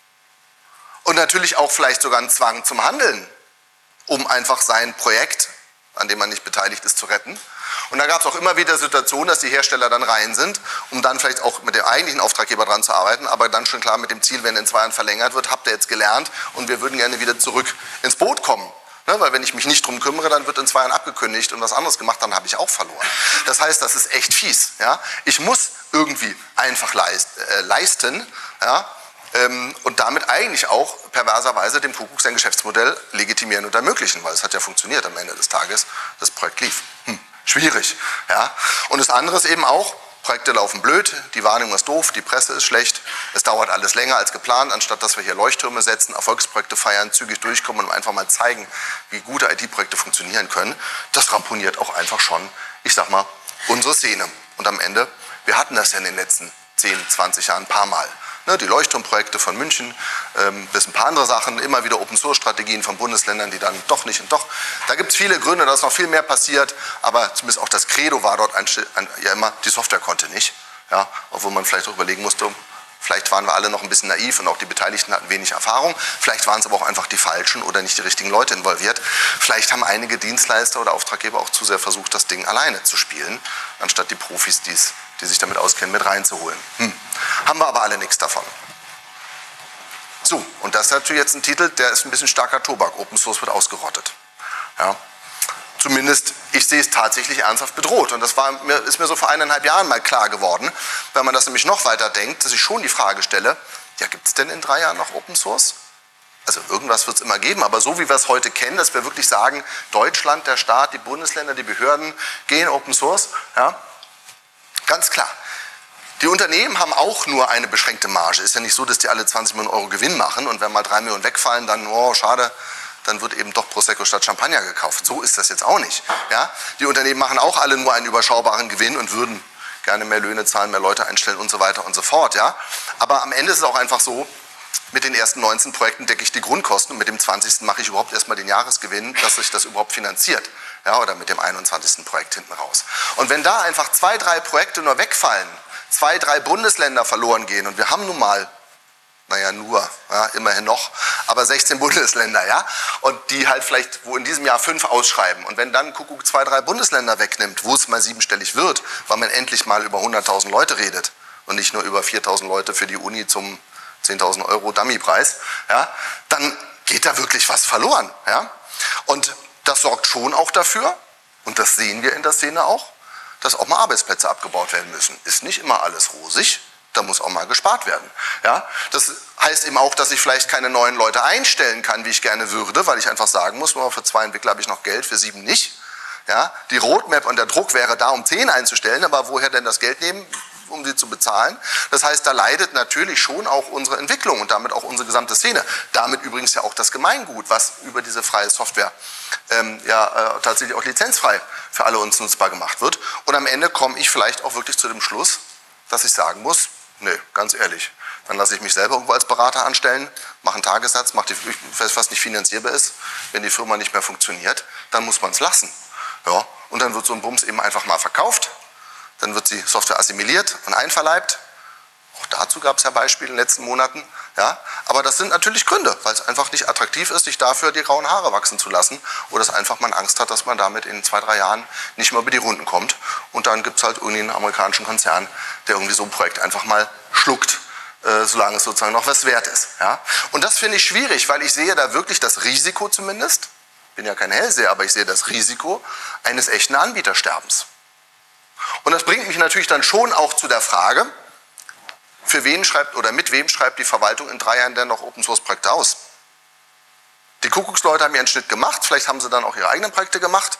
Und natürlich auch vielleicht sogar einen Zwang zum Handeln, um einfach sein Projekt, an dem man nicht beteiligt ist, zu retten. Und da gab es auch immer wieder Situationen, dass die Hersteller dann rein sind, um dann vielleicht auch mit dem eigentlichen Auftraggeber dran zu arbeiten, aber dann schon klar mit dem Ziel, wenn in 2 Jahren verlängert wird, habt ihr jetzt gelernt und wir würden gerne wieder zurück ins Boot kommen. Ne, weil wenn ich mich nicht drum kümmere, dann wird in 2 Jahren abgekündigt und was anderes gemacht, dann habe ich auch verloren. Das heißt, das ist echt fies. Ja? Ich muss irgendwie einfach leisten, ja? Und damit eigentlich auch perverserweise dem Kuckuck sein Geschäftsmodell legitimieren und ermöglichen, weil es hat ja funktioniert am Ende des Tages, das Projekt lief. Schwierig. Ja? Und das andere ist eben auch, Projekte laufen blöd, die Wahrnehmung ist doof, die Presse ist schlecht, es dauert alles länger als geplant, anstatt dass wir hier Leuchttürme setzen, Erfolgsprojekte feiern, zügig durchkommen und einfach mal zeigen, wie gute IT-Projekte funktionieren können. Das ramponiert auch einfach schon, ich sag mal, unsere Szene. Und am Ende, wir hatten das ja in den letzten 10, 20 Jahren ein paar Mal. Ne, die Leuchtturmprojekte von München, bis ein paar andere Sachen, immer wieder Open-Source-Strategien von Bundesländern, die dann doch nicht und doch. Da gibt es viele Gründe, dass noch viel mehr passiert, aber zumindest auch das Credo war dort ja immer, die Software konnte nicht. Ja, obwohl man vielleicht auch überlegen musste, vielleicht waren wir alle noch ein bisschen naiv und auch die Beteiligten hatten wenig Erfahrung. Vielleicht waren es aber auch einfach die Falschen oder nicht die richtigen Leute involviert. Vielleicht haben einige Dienstleister oder Auftraggeber auch zu sehr versucht, das Ding alleine zu spielen, anstatt die Profis, die sich damit auskennen, mit reinzuholen. Haben wir aber alle nichts davon. So, und das ist natürlich jetzt ein Titel, der ist ein bisschen starker Tobak. Open Source wird ausgerottet. Ja. Zumindest, ich sehe es tatsächlich ernsthaft bedroht. Und das ist mir so vor 1,5 Jahren mal klar geworden, wenn man das nämlich noch weiter denkt, dass ich schon die Frage stelle, ja, gibt es denn in 3 Jahren noch Open Source? Also irgendwas wird es immer geben, aber so wie wir es heute kennen, dass wir wirklich sagen, Deutschland, der Staat, die Bundesländer, die Behörden gehen Open Source, ja, ganz klar. Die Unternehmen haben auch nur eine beschränkte Marge. Ist ja nicht so, dass die alle 20 Millionen Euro Gewinn machen und wenn mal 3 Millionen wegfallen, dann, oh, schade, dann wird eben doch Prosecco statt Champagner gekauft. So ist das jetzt auch nicht. Ja? Die Unternehmen machen auch alle nur einen überschaubaren Gewinn und würden gerne mehr Löhne zahlen, mehr Leute einstellen und so weiter und so fort. Ja? Aber am Ende ist es auch einfach so, mit den ersten 19 Projekten decke ich die Grundkosten und mit dem 20. mache ich überhaupt erstmal den Jahresgewinn, dass sich das überhaupt finanziert. Ja, oder mit dem 21. Projekt hinten raus. Und wenn da einfach 2, 3 Projekte nur wegfallen, 2, 3 Bundesländer verloren gehen und wir haben nun mal, naja nur, ja, immerhin noch, aber 16 Bundesländer, ja, und die halt vielleicht, wo in diesem Jahr 5 ausschreiben und wenn dann Kuckuck 2, 3 Bundesländer wegnimmt, wo es mal 7-stellig wird, weil man endlich mal über 100.000 Leute redet und nicht nur über 4.000 Leute für die Uni zum 10.000 Euro Dummypreis, ja, dann geht da wirklich was verloren. Ja? Und das sorgt schon auch dafür, und das sehen wir in der Szene auch, dass auch mal Arbeitsplätze abgebaut werden müssen. Ist nicht immer alles rosig, da muss auch mal gespart werden. Ja? Das heißt eben auch, dass ich vielleicht keine neuen Leute einstellen kann, wie ich gerne würde, weil ich einfach sagen muss, nur für 2 Entwickler habe ich noch Geld, für 7 nicht. Ja? Die Roadmap und der Druck wäre da, um 10 einzustellen, aber woher denn das Geld nehmen, um sie zu bezahlen? Das heißt, da leidet natürlich schon auch unsere Entwicklung und damit auch unsere gesamte Szene. Damit übrigens ja auch das Gemeingut, was über diese freie Software tatsächlich auch lizenzfrei für alle uns nutzbar gemacht wird. Und am Ende komme ich vielleicht auch wirklich zu dem Schluss, dass ich sagen muss, nee, ganz ehrlich, dann lasse ich mich selber irgendwo als Berater anstellen, mache einen Tagessatz, was nicht finanzierbar ist. Wenn die Firma nicht mehr funktioniert, dann muss man es lassen. Ja, und dann wird so ein Bums eben einfach mal verkauft. Dann wird die Software assimiliert und einverleibt. Auch dazu gab es ja Beispiele in den letzten Monaten. Ja? Aber das sind natürlich Gründe, weil es einfach nicht attraktiv ist, sich dafür die grauen Haare wachsen zu lassen. Oder dass einfach man Angst hat, dass man damit in 2, 3 Jahren nicht mehr über die Runden kommt. Und dann gibt es halt irgendwie einen amerikanischen Konzern, der irgendwie so ein Projekt einfach mal schluckt, solange es sozusagen noch was wert ist. Ja? Und das finde ich schwierig, weil ich sehe da wirklich das Risiko zumindest, bin ja kein Hellseher, aber ich sehe das Risiko eines echten Anbietersterbens. Und das bringt mich natürlich dann schon auch zu der Frage, für wen schreibt oder mit wem schreibt die Verwaltung in 3 Jahren denn noch Open-Source-Projekte aus? Die Kuckucksleute haben ihren Schnitt gemacht, vielleicht haben sie dann auch ihre eigenen Projekte gemacht.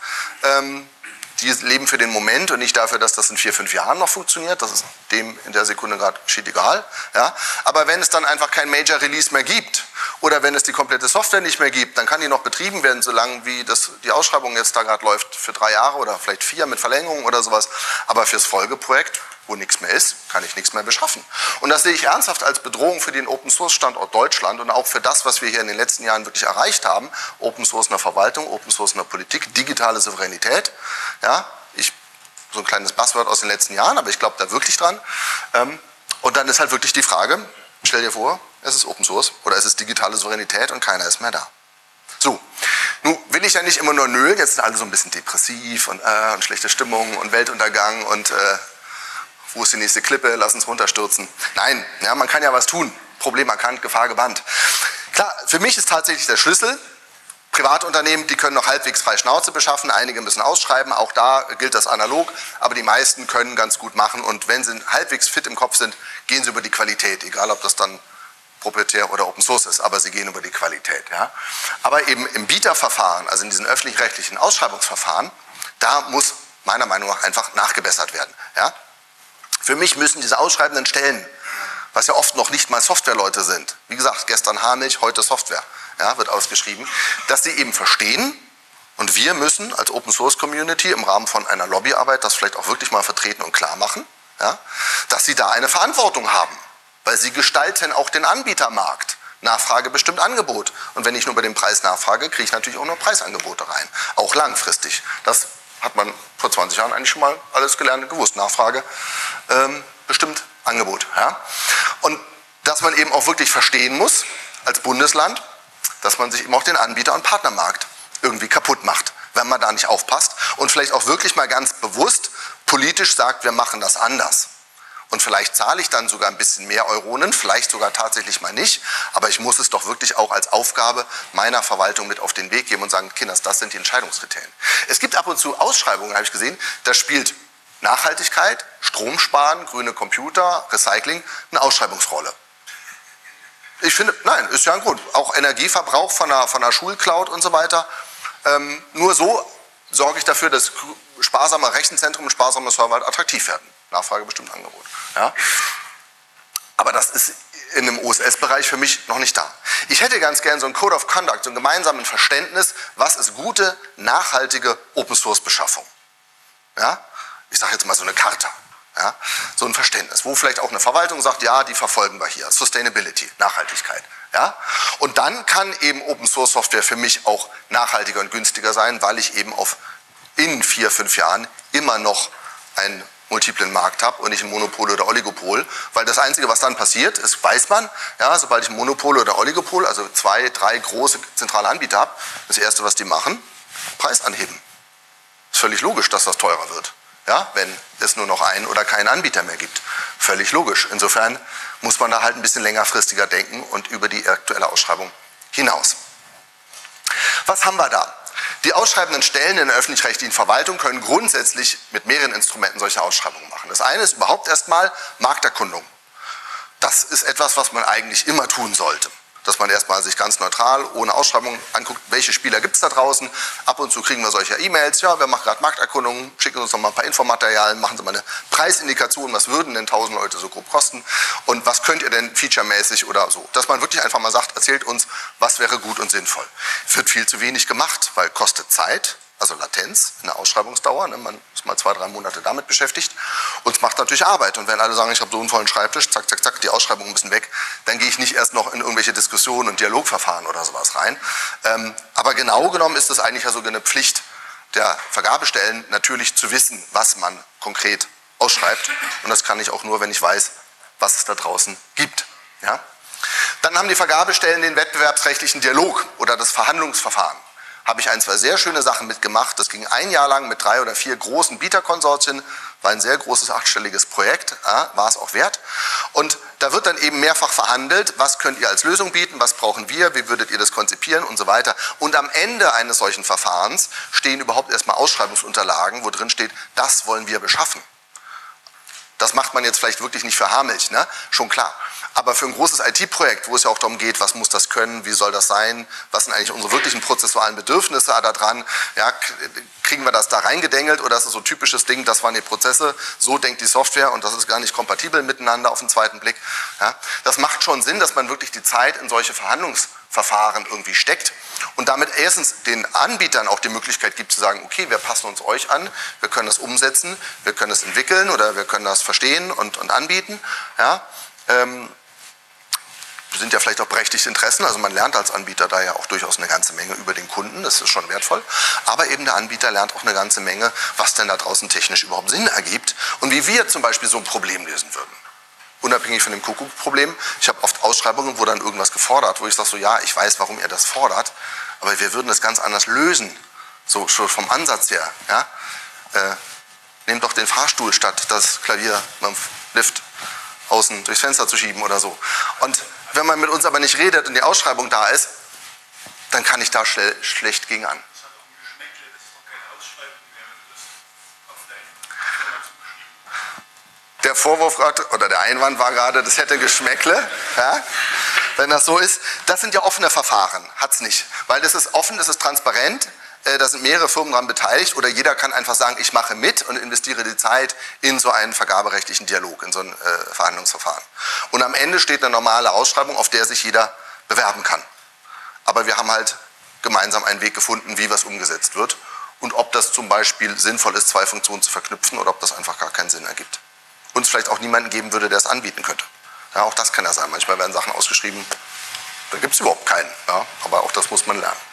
Die leben für den Moment und nicht dafür, dass das in 4, 5 Jahren noch funktioniert. Das ist dem in der Sekunde gerade schied egal. Ja? Aber wenn es dann einfach kein Major Release mehr gibt oder wenn es die komplette Software nicht mehr gibt, dann kann die noch betrieben werden, solange wie die Ausschreibung jetzt da gerade läuft, für 3 Jahre oder vielleicht 4 mit Verlängerung oder sowas. Aber fürs Folgeprojekt, wo nichts mehr ist, kann ich nichts mehr beschaffen. Und das sehe ich ernsthaft als Bedrohung für den Open-Source-Standort Deutschland und auch für das, was wir hier in den letzten Jahren wirklich erreicht haben. Open-Source in der Verwaltung, Open-Source in der Politik, digitale Souveränität. Ja, ich so ein kleines Buzzword aus den letzten Jahren, aber ich glaube da wirklich dran. Und dann ist halt wirklich die Frage, stell dir vor, es ist Open Source oder es ist digitale Souveränität und keiner ist mehr da. So, nun will ich ja nicht immer nur nölen, jetzt sind alle so ein bisschen depressiv und schlechte Stimmung und Weltuntergang und wo ist die nächste Klippe, lass uns runterstürzen. Nein, ja, man kann ja was tun. Problem erkannt, Gefahr gebannt. Klar, für mich ist tatsächlich der Schlüssel, Privatunternehmen, die können noch halbwegs frei Schnauze beschaffen, einige müssen ausschreiben, auch da gilt das analog, aber die meisten können ganz gut machen und wenn sie halbwegs fit im Kopf sind, gehen sie über die Qualität, egal ob das dann proprietär oder Open Source ist, aber sie gehen über die Qualität. Ja. Aber eben im Bieterverfahren, also in diesen öffentlich-rechtlichen Ausschreibungsverfahren, da muss meiner Meinung nach einfach nachgebessert werden. Ja. Für mich müssen diese ausschreibenden Stellen, was ja oft noch nicht mal Softwareleute sind, wie gesagt, gestern Haarmilch, heute Software, ja, wird ausgeschrieben, dass sie eben verstehen und wir müssen als Open Source Community im Rahmen von einer Lobbyarbeit das vielleicht auch wirklich mal vertreten und klar machen, ja, dass sie da eine Verantwortung haben, weil sie gestalten auch den Anbietermarkt. Nachfrage bestimmt Angebot. Und wenn ich nur über den Preis nachfrage, kriege ich natürlich auch nur Preisangebote rein, auch langfristig. Das hat man vor 20 Jahren eigentlich schon mal alles gelernt und gewusst. Nachfrage bestimmt Angebot. Ja. Und dass man eben auch wirklich verstehen muss, als Bundesland, dass man sich eben auch den Anbieter- und Partnermarkt irgendwie kaputt macht, wenn man da nicht aufpasst und vielleicht auch wirklich mal ganz bewusst politisch sagt, wir machen das anders. Und vielleicht zahle ich dann sogar ein bisschen mehr Euronen, vielleicht sogar tatsächlich mal nicht, aber ich muss es doch wirklich auch als Aufgabe meiner Verwaltung mit auf den Weg geben und sagen, Kinders, das sind die Entscheidungskriterien. Es gibt ab und zu Ausschreibungen, habe ich gesehen, da spielt Nachhaltigkeit, Stromsparen, grüne Computer, Recycling eine Ausschreibungsrolle. Ich finde, nein, ist ja ein Grund. Auch Energieverbrauch von einer Schulcloud und so weiter. Nur so sorge ich dafür, dass sparsame Rechenzentren und sparsame Server halt attraktiv werden. Nachfrage bestimmt Angebot. Ja? Aber das ist in dem OSS-Bereich für mich noch nicht da. Ich hätte ganz gern so ein Code of Conduct, so ein gemeinsames Verständnis, was ist gute, nachhaltige Open-Source-Beschaffung. Ja? Ich sage jetzt mal so eine Charta. Ja, so ein Verständnis, wo vielleicht auch eine Verwaltung sagt, ja, die verfolgen wir hier, Sustainability, Nachhaltigkeit. Ja? Und dann kann eben Open Source Software für mich auch nachhaltiger und günstiger sein, weil ich eben in 4, 5 Jahren immer noch einen multiplen Markt habe und nicht ein Monopol oder Oligopol, weil das Einzige, was dann passiert, ist, weiß man, ja, sobald ich ein Monopol oder Oligopol, also 2, 3 große zentrale Anbieter habe, das Erste, was die machen, Preis anheben. Ist völlig logisch, dass das teurer wird. Ja, wenn es nur noch einen oder keinen Anbieter mehr gibt. Völlig logisch. Insofern muss man da halt ein bisschen längerfristiger denken und über die aktuelle Ausschreibung hinaus. Was haben wir da? Die ausschreibenden Stellen in der öffentlich-rechtlichen Verwaltung können grundsätzlich mit mehreren Instrumenten solche Ausschreibungen machen. Das eine ist überhaupt erstmal Markterkundung. Das ist etwas, was man eigentlich immer tun sollte. Dass man erstmal sich ganz neutral, ohne Ausschreibung anguckt, welche Spieler gibt es da draußen. Ab und zu kriegen wir solche E-Mails, ja, wir machen gerade Markterkundungen, schicken uns noch mal ein paar Infomaterialien, machen Sie mal eine Preisindikation, was würden denn 1000 Leute so grob kosten und was könnt ihr denn featuremäßig oder so. Dass man wirklich einfach mal sagt, erzählt uns, was wäre gut und sinnvoll. Wird viel zu wenig gemacht, weil kostet Zeit, also Latenz in der Ausschreibungsdauer, ne, man ist mal 2, 3 Monate damit beschäftigt und es macht natürlich Arbeit und wenn alle sagen, ich habe so einen vollen Schreibtisch, zack, zack, zack, die Ausschreibungen müssen weg, dann gehe ich nicht erst noch in irgendwelche Diskussionen und Dialogverfahren oder sowas rein. Aber genau genommen ist es eigentlich ja sogar eine Pflicht der Vergabestellen, natürlich zu wissen, was man konkret ausschreibt und das kann ich auch nur, wenn ich weiß, was es da draußen gibt. Ja? Dann haben die Vergabestellen den wettbewerbsrechtlichen Dialog oder das Verhandlungsverfahren. Habe ich 1, 2 sehr schöne Sachen mitgemacht. Das ging ein Jahr lang mit 3 oder 4 großen Bieterkonsortien. War ein sehr großes 8-stelliges Projekt, war es auch wert. Und da wird dann eben mehrfach verhandelt, was könnt ihr als Lösung bieten, was brauchen wir, wie würdet ihr das konzipieren und so weiter. Und am Ende eines solchen Verfahrens stehen überhaupt erstmal Ausschreibungsunterlagen, wo drin steht, das wollen wir beschaffen. Das macht man jetzt vielleicht wirklich nicht für Haarmilch, ne? Schon klar. Aber für ein großes IT-Projekt, wo es ja auch darum geht, was muss das können, wie soll das sein, was sind eigentlich unsere wirklichen prozessualen Bedürfnisse da dran, ja, kriegen wir das da reingedengelt oder ist das so ein typisches Ding, das waren die Prozesse, so denkt die Software und das ist gar nicht kompatibel miteinander auf den zweiten Blick. Ja. Das macht schon Sinn, dass man wirklich die Zeit in solche Verhandlungsverfahren irgendwie steckt und damit erstens den Anbietern auch die Möglichkeit gibt zu sagen, okay, wir passen uns euch an, wir können das umsetzen, wir können es entwickeln oder wir können das verstehen und anbieten. Ja. sind ja vielleicht auch berechtigte Interessen, also man lernt als Anbieter da ja auch durchaus eine ganze Menge über den Kunden, das ist schon wertvoll, aber eben der Anbieter lernt auch eine ganze Menge, was denn da draußen technisch überhaupt Sinn ergibt und wie wir zum Beispiel so ein Problem lösen würden. Unabhängig von dem Kuckuck-Problem, ich habe oft Ausschreibungen, wo dann irgendwas gefordert, wo ich sage so, ja, ich weiß, warum ihr das fordert, aber wir würden das ganz anders lösen, so schon vom Ansatz her. Ja? Nehmt doch den Fahrstuhl statt das Klavier mit dem Lift außen durchs Fenster zu schieben oder so. Und wenn man mit uns aber nicht redet und die Ausschreibung da ist, dann kann ich da schlecht gegen an. Das hat auch ein Geschmäckle, das ist doch keine Ausschreibung mehr, wenn du das auf deine Firma zugeschrieben hast. Der Vorwurf gerade, oder der Einwand war gerade, das hätte Geschmäckle. Ja? Wenn das so ist, das sind ja offene Verfahren, hat es nicht. Weil das ist offen, das ist transparent. Da sind mehrere Firmen daran beteiligt oder jeder kann einfach sagen, ich mache mit und investiere die Zeit in so einen vergaberechtlichen Dialog, in so ein Verhandlungsverfahren. Und am Ende steht eine normale Ausschreibung, auf der sich jeder bewerben kann. Aber wir haben halt gemeinsam einen Weg gefunden, wie was umgesetzt wird und ob das zum Beispiel sinnvoll ist, zwei Funktionen zu verknüpfen oder ob das einfach gar keinen Sinn ergibt. Und es vielleicht auch niemanden geben würde, der es anbieten könnte. Ja, auch das kann ja sein. Manchmal werden Sachen ausgeschrieben, da gibt es überhaupt keinen. Ja, aber auch das muss man lernen.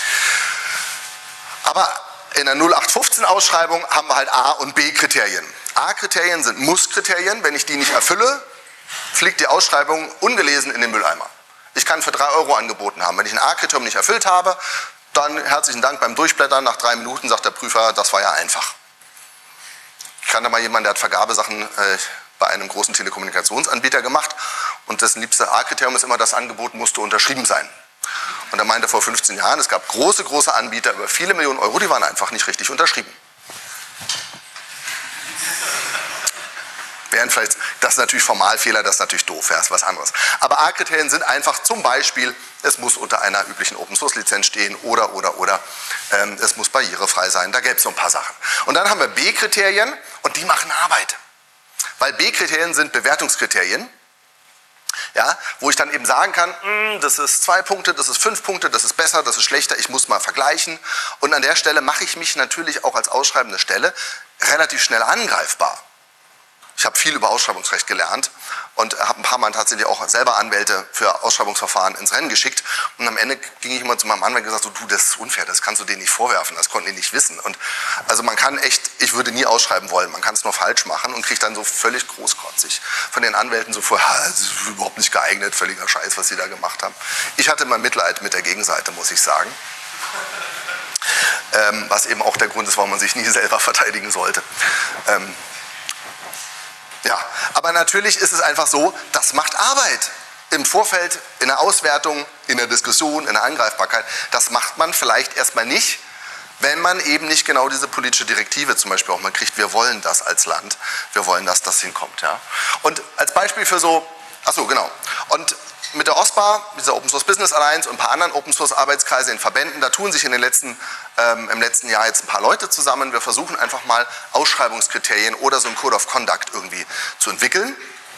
Aber in der 0815-Ausschreibung haben wir halt A- und B-Kriterien. A-Kriterien sind Muss-Kriterien. Wenn ich die nicht erfülle, fliegt die Ausschreibung ungelesen in den Mülleimer. Ich kann für 3 Euro angeboten haben. Wenn ich ein A-Kriterium nicht erfüllt habe, dann herzlichen Dank beim Durchblättern. Nach 3 Minuten sagt der Prüfer, das war ja einfach. Ich kannte mal jemanden, der hat Vergabesachen bei einem großen Telekommunikationsanbieter gemacht. Und dessen liebste A-Kriterium ist immer, das Angebot musste unterschrieben sein. Und er meinte vor 15 Jahren, es gab große Anbieter über viele Millionen Euro, die waren einfach nicht richtig unterschrieben. Wären vielleicht, das ist natürlich Formalfehler, das ist natürlich doof, ja, ist was anderes. Aber A-Kriterien sind einfach zum Beispiel, es muss unter einer üblichen Open-Source-Lizenz stehen oder, es muss barrierefrei sein, da gäbe es so ein paar Sachen. Und dann haben wir B-Kriterien und die machen Arbeit. Weil B-Kriterien sind Bewertungskriterien. Ja, wo ich dann eben sagen kann, das ist 2 Punkte, das ist 5 Punkte, das ist besser, das ist schlechter, ich muss mal vergleichen. Und an der Stelle mache ich mich natürlich auch als ausschreibende Stelle relativ schnell angreifbar. Ich habe viel über Ausschreibungsrecht gelernt und habe ein paar Mal tatsächlich auch selber Anwälte für Ausschreibungsverfahren ins Rennen geschickt. Und am Ende ging ich immer zu meinem Anwalt und gesagt, so, du, das ist unfair, das kannst du denen nicht vorwerfen, das konnten die nicht wissen. Und also man kann echt, ich würde nie ausschreiben wollen, man kann es nur falsch machen und kriegt dann so völlig großkotzig von den Anwälten so vor, das ist überhaupt nicht geeignet, völliger Scheiß, was sie da gemacht haben. Ich hatte mal Mitleid mit der Gegenseite, muss ich sagen. Was eben auch der Grund ist, warum man sich nie selber verteidigen sollte. Ja, aber natürlich ist es einfach so, das macht Arbeit. Im Vorfeld, in der Auswertung, in der Diskussion, in der Angreifbarkeit. Das macht man vielleicht erstmal nicht, wenn man eben nicht genau diese politische Direktive zum Beispiel auch mal kriegt. Wir wollen das als Land, wir wollen, dass das hinkommt. Ja. Und als Beispiel für so, achso, genau. Und mit der OSPA, dieser Open Source Business Alliance und ein paar anderen Open Source Arbeitskreise in Verbänden, da tun sich im letzten Jahr jetzt ein paar Leute zusammen. Wir versuchen einfach mal Ausschreibungskriterien oder so ein Code of Conduct irgendwie zu entwickeln.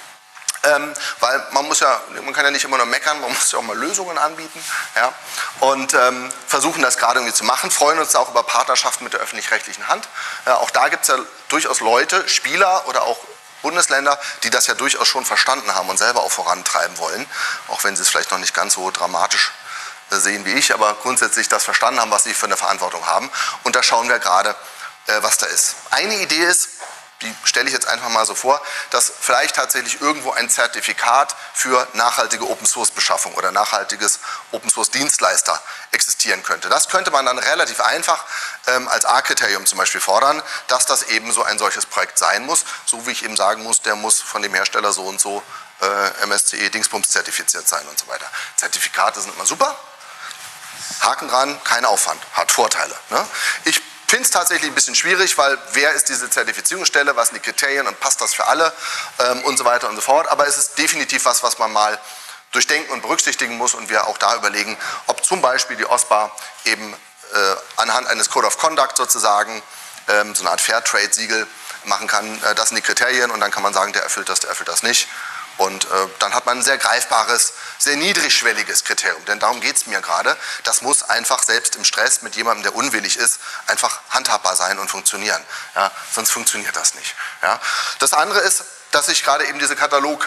Weil man kann ja nicht immer nur meckern, man muss ja auch mal Lösungen anbieten. Ja? Und versuchen das gerade irgendwie zu machen, freuen uns auch über Partnerschaften mit der öffentlich-rechtlichen Hand. Auch da gibt es ja durchaus Leute, Spieler oder auch Bundesländer, die das ja durchaus schon verstanden haben und selber auch vorantreiben wollen, auch wenn sie es vielleicht noch nicht ganz so dramatisch sehen wie ich, aber grundsätzlich das verstanden haben, was sie für eine Verantwortung haben. Und da schauen wir gerade, was da ist. Eine Idee ist, die stelle ich jetzt einfach mal so vor, dass vielleicht tatsächlich irgendwo ein Zertifikat für nachhaltige Open-Source-Beschaffung oder nachhaltiges Open-Source-Dienstleister existieren könnte. Das könnte man dann relativ einfach als A-Kriterium zum Beispiel fordern, dass das eben so ein solches Projekt sein muss, so wie ich eben sagen muss, der muss von dem Hersteller so und so MSCE Dingsbums zertifiziert sein und so weiter. Zertifikate sind immer super, Haken dran, kein Aufwand, hat Vorteile. Ne? Ich finde es tatsächlich ein bisschen schwierig, weil wer ist diese Zertifizierungsstelle, was sind die Kriterien und passt das für alle und so weiter und so fort. Aber es ist definitiv was man mal durchdenken und berücksichtigen muss und wir auch da überlegen, ob zum Beispiel die OSPA eben anhand eines Code of Conduct sozusagen so eine Art Fairtrade-Siegel machen kann. Das sind die Kriterien und dann kann man sagen, der erfüllt das nicht. Und dann hat man ein sehr greifbares, sehr niedrigschwelliges Kriterium. Denn darum geht es mir gerade. Das muss einfach selbst im Stress mit jemandem, der unwillig ist, einfach handhabbar sein und funktionieren. Ja, sonst funktioniert das nicht. Ja. Das andere ist, dass ich gerade eben diese Katalog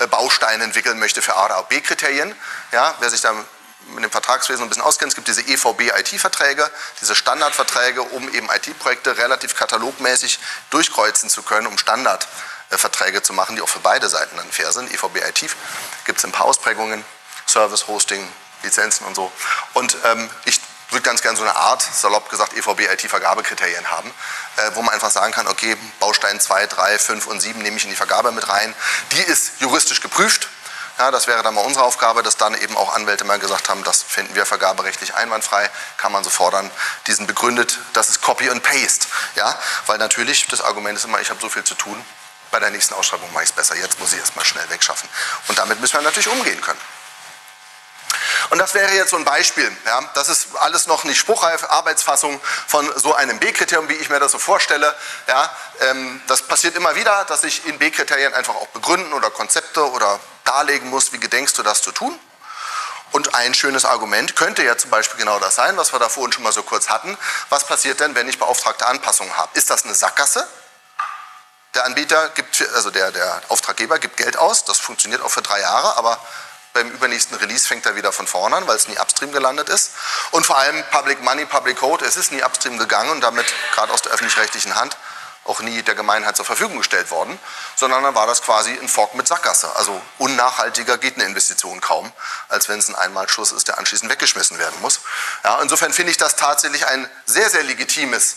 Bausteine entwickeln möchte für A oder B-Kriterien. Ja, wer sich da mit dem Vertragswesen ein bisschen auskennt, es gibt diese EVB-IT-Verträge, diese Standardverträge, um eben IT-Projekte relativ katalogmäßig durchkreuzen zu können, um Standardverträge zu machen, die auch für beide Seiten dann fair sind. EVB-IT gibt es ein paar Ausprägungen, Service, Hosting, Lizenzen und so. Und ich würde ganz gerne so eine Art, salopp gesagt, EVB-IT-Vergabekriterien haben, wo man einfach sagen kann, okay, Baustein 2, 3, 5 und 7 nehme ich in die Vergabe mit rein. Die ist juristisch geprüft. Ja, das wäre dann mal unsere Aufgabe, dass dann eben auch Anwälte mal gesagt haben, das finden wir vergaberechtlich einwandfrei, kann man so fordern, diesen begründet, das ist Copy and Paste. Ja? Weil natürlich das Argument ist immer, ich habe so viel zu tun, bei der nächsten Ausschreibung mache ich es besser, jetzt muss ich erstmal schnell wegschaffen. Und damit müssen wir natürlich umgehen können. Und das wäre jetzt so ein Beispiel. Ja? Das ist alles noch nicht spruchreif, Arbeitsfassung von so einem B-Kriterium, wie ich mir das so vorstelle. Ja? Das passiert immer wieder, dass ich in B-Kriterien einfach auch begründen oder Konzepte oder darlegen muss, wie gedenkst du das zu tun. Und ein schönes Argument könnte ja zum Beispiel genau das sein, was wir da vorhin schon mal so kurz hatten. Was passiert denn, wenn ich beauftragte Anpassungen habe? Ist das eine Sackgasse? Der Anbieter gibt, also der Auftraggeber gibt Geld aus, das funktioniert auch für 3 Jahre, aber beim übernächsten Release fängt er wieder von vorne an, weil es nie upstream gelandet ist. Und vor allem Public Money, Public Code, es ist nie upstream gegangen und damit gerade aus der öffentlich-rechtlichen Hand auch nie der Gemeinheit zur Verfügung gestellt worden, sondern dann war das quasi ein Fork mit Sackgasse. Also unnachhaltiger geht eine Investition kaum, als wenn es ein Einmalschuss ist, der anschließend weggeschmissen werden muss. Ja, insofern finde ich das tatsächlich ein sehr, sehr legitimes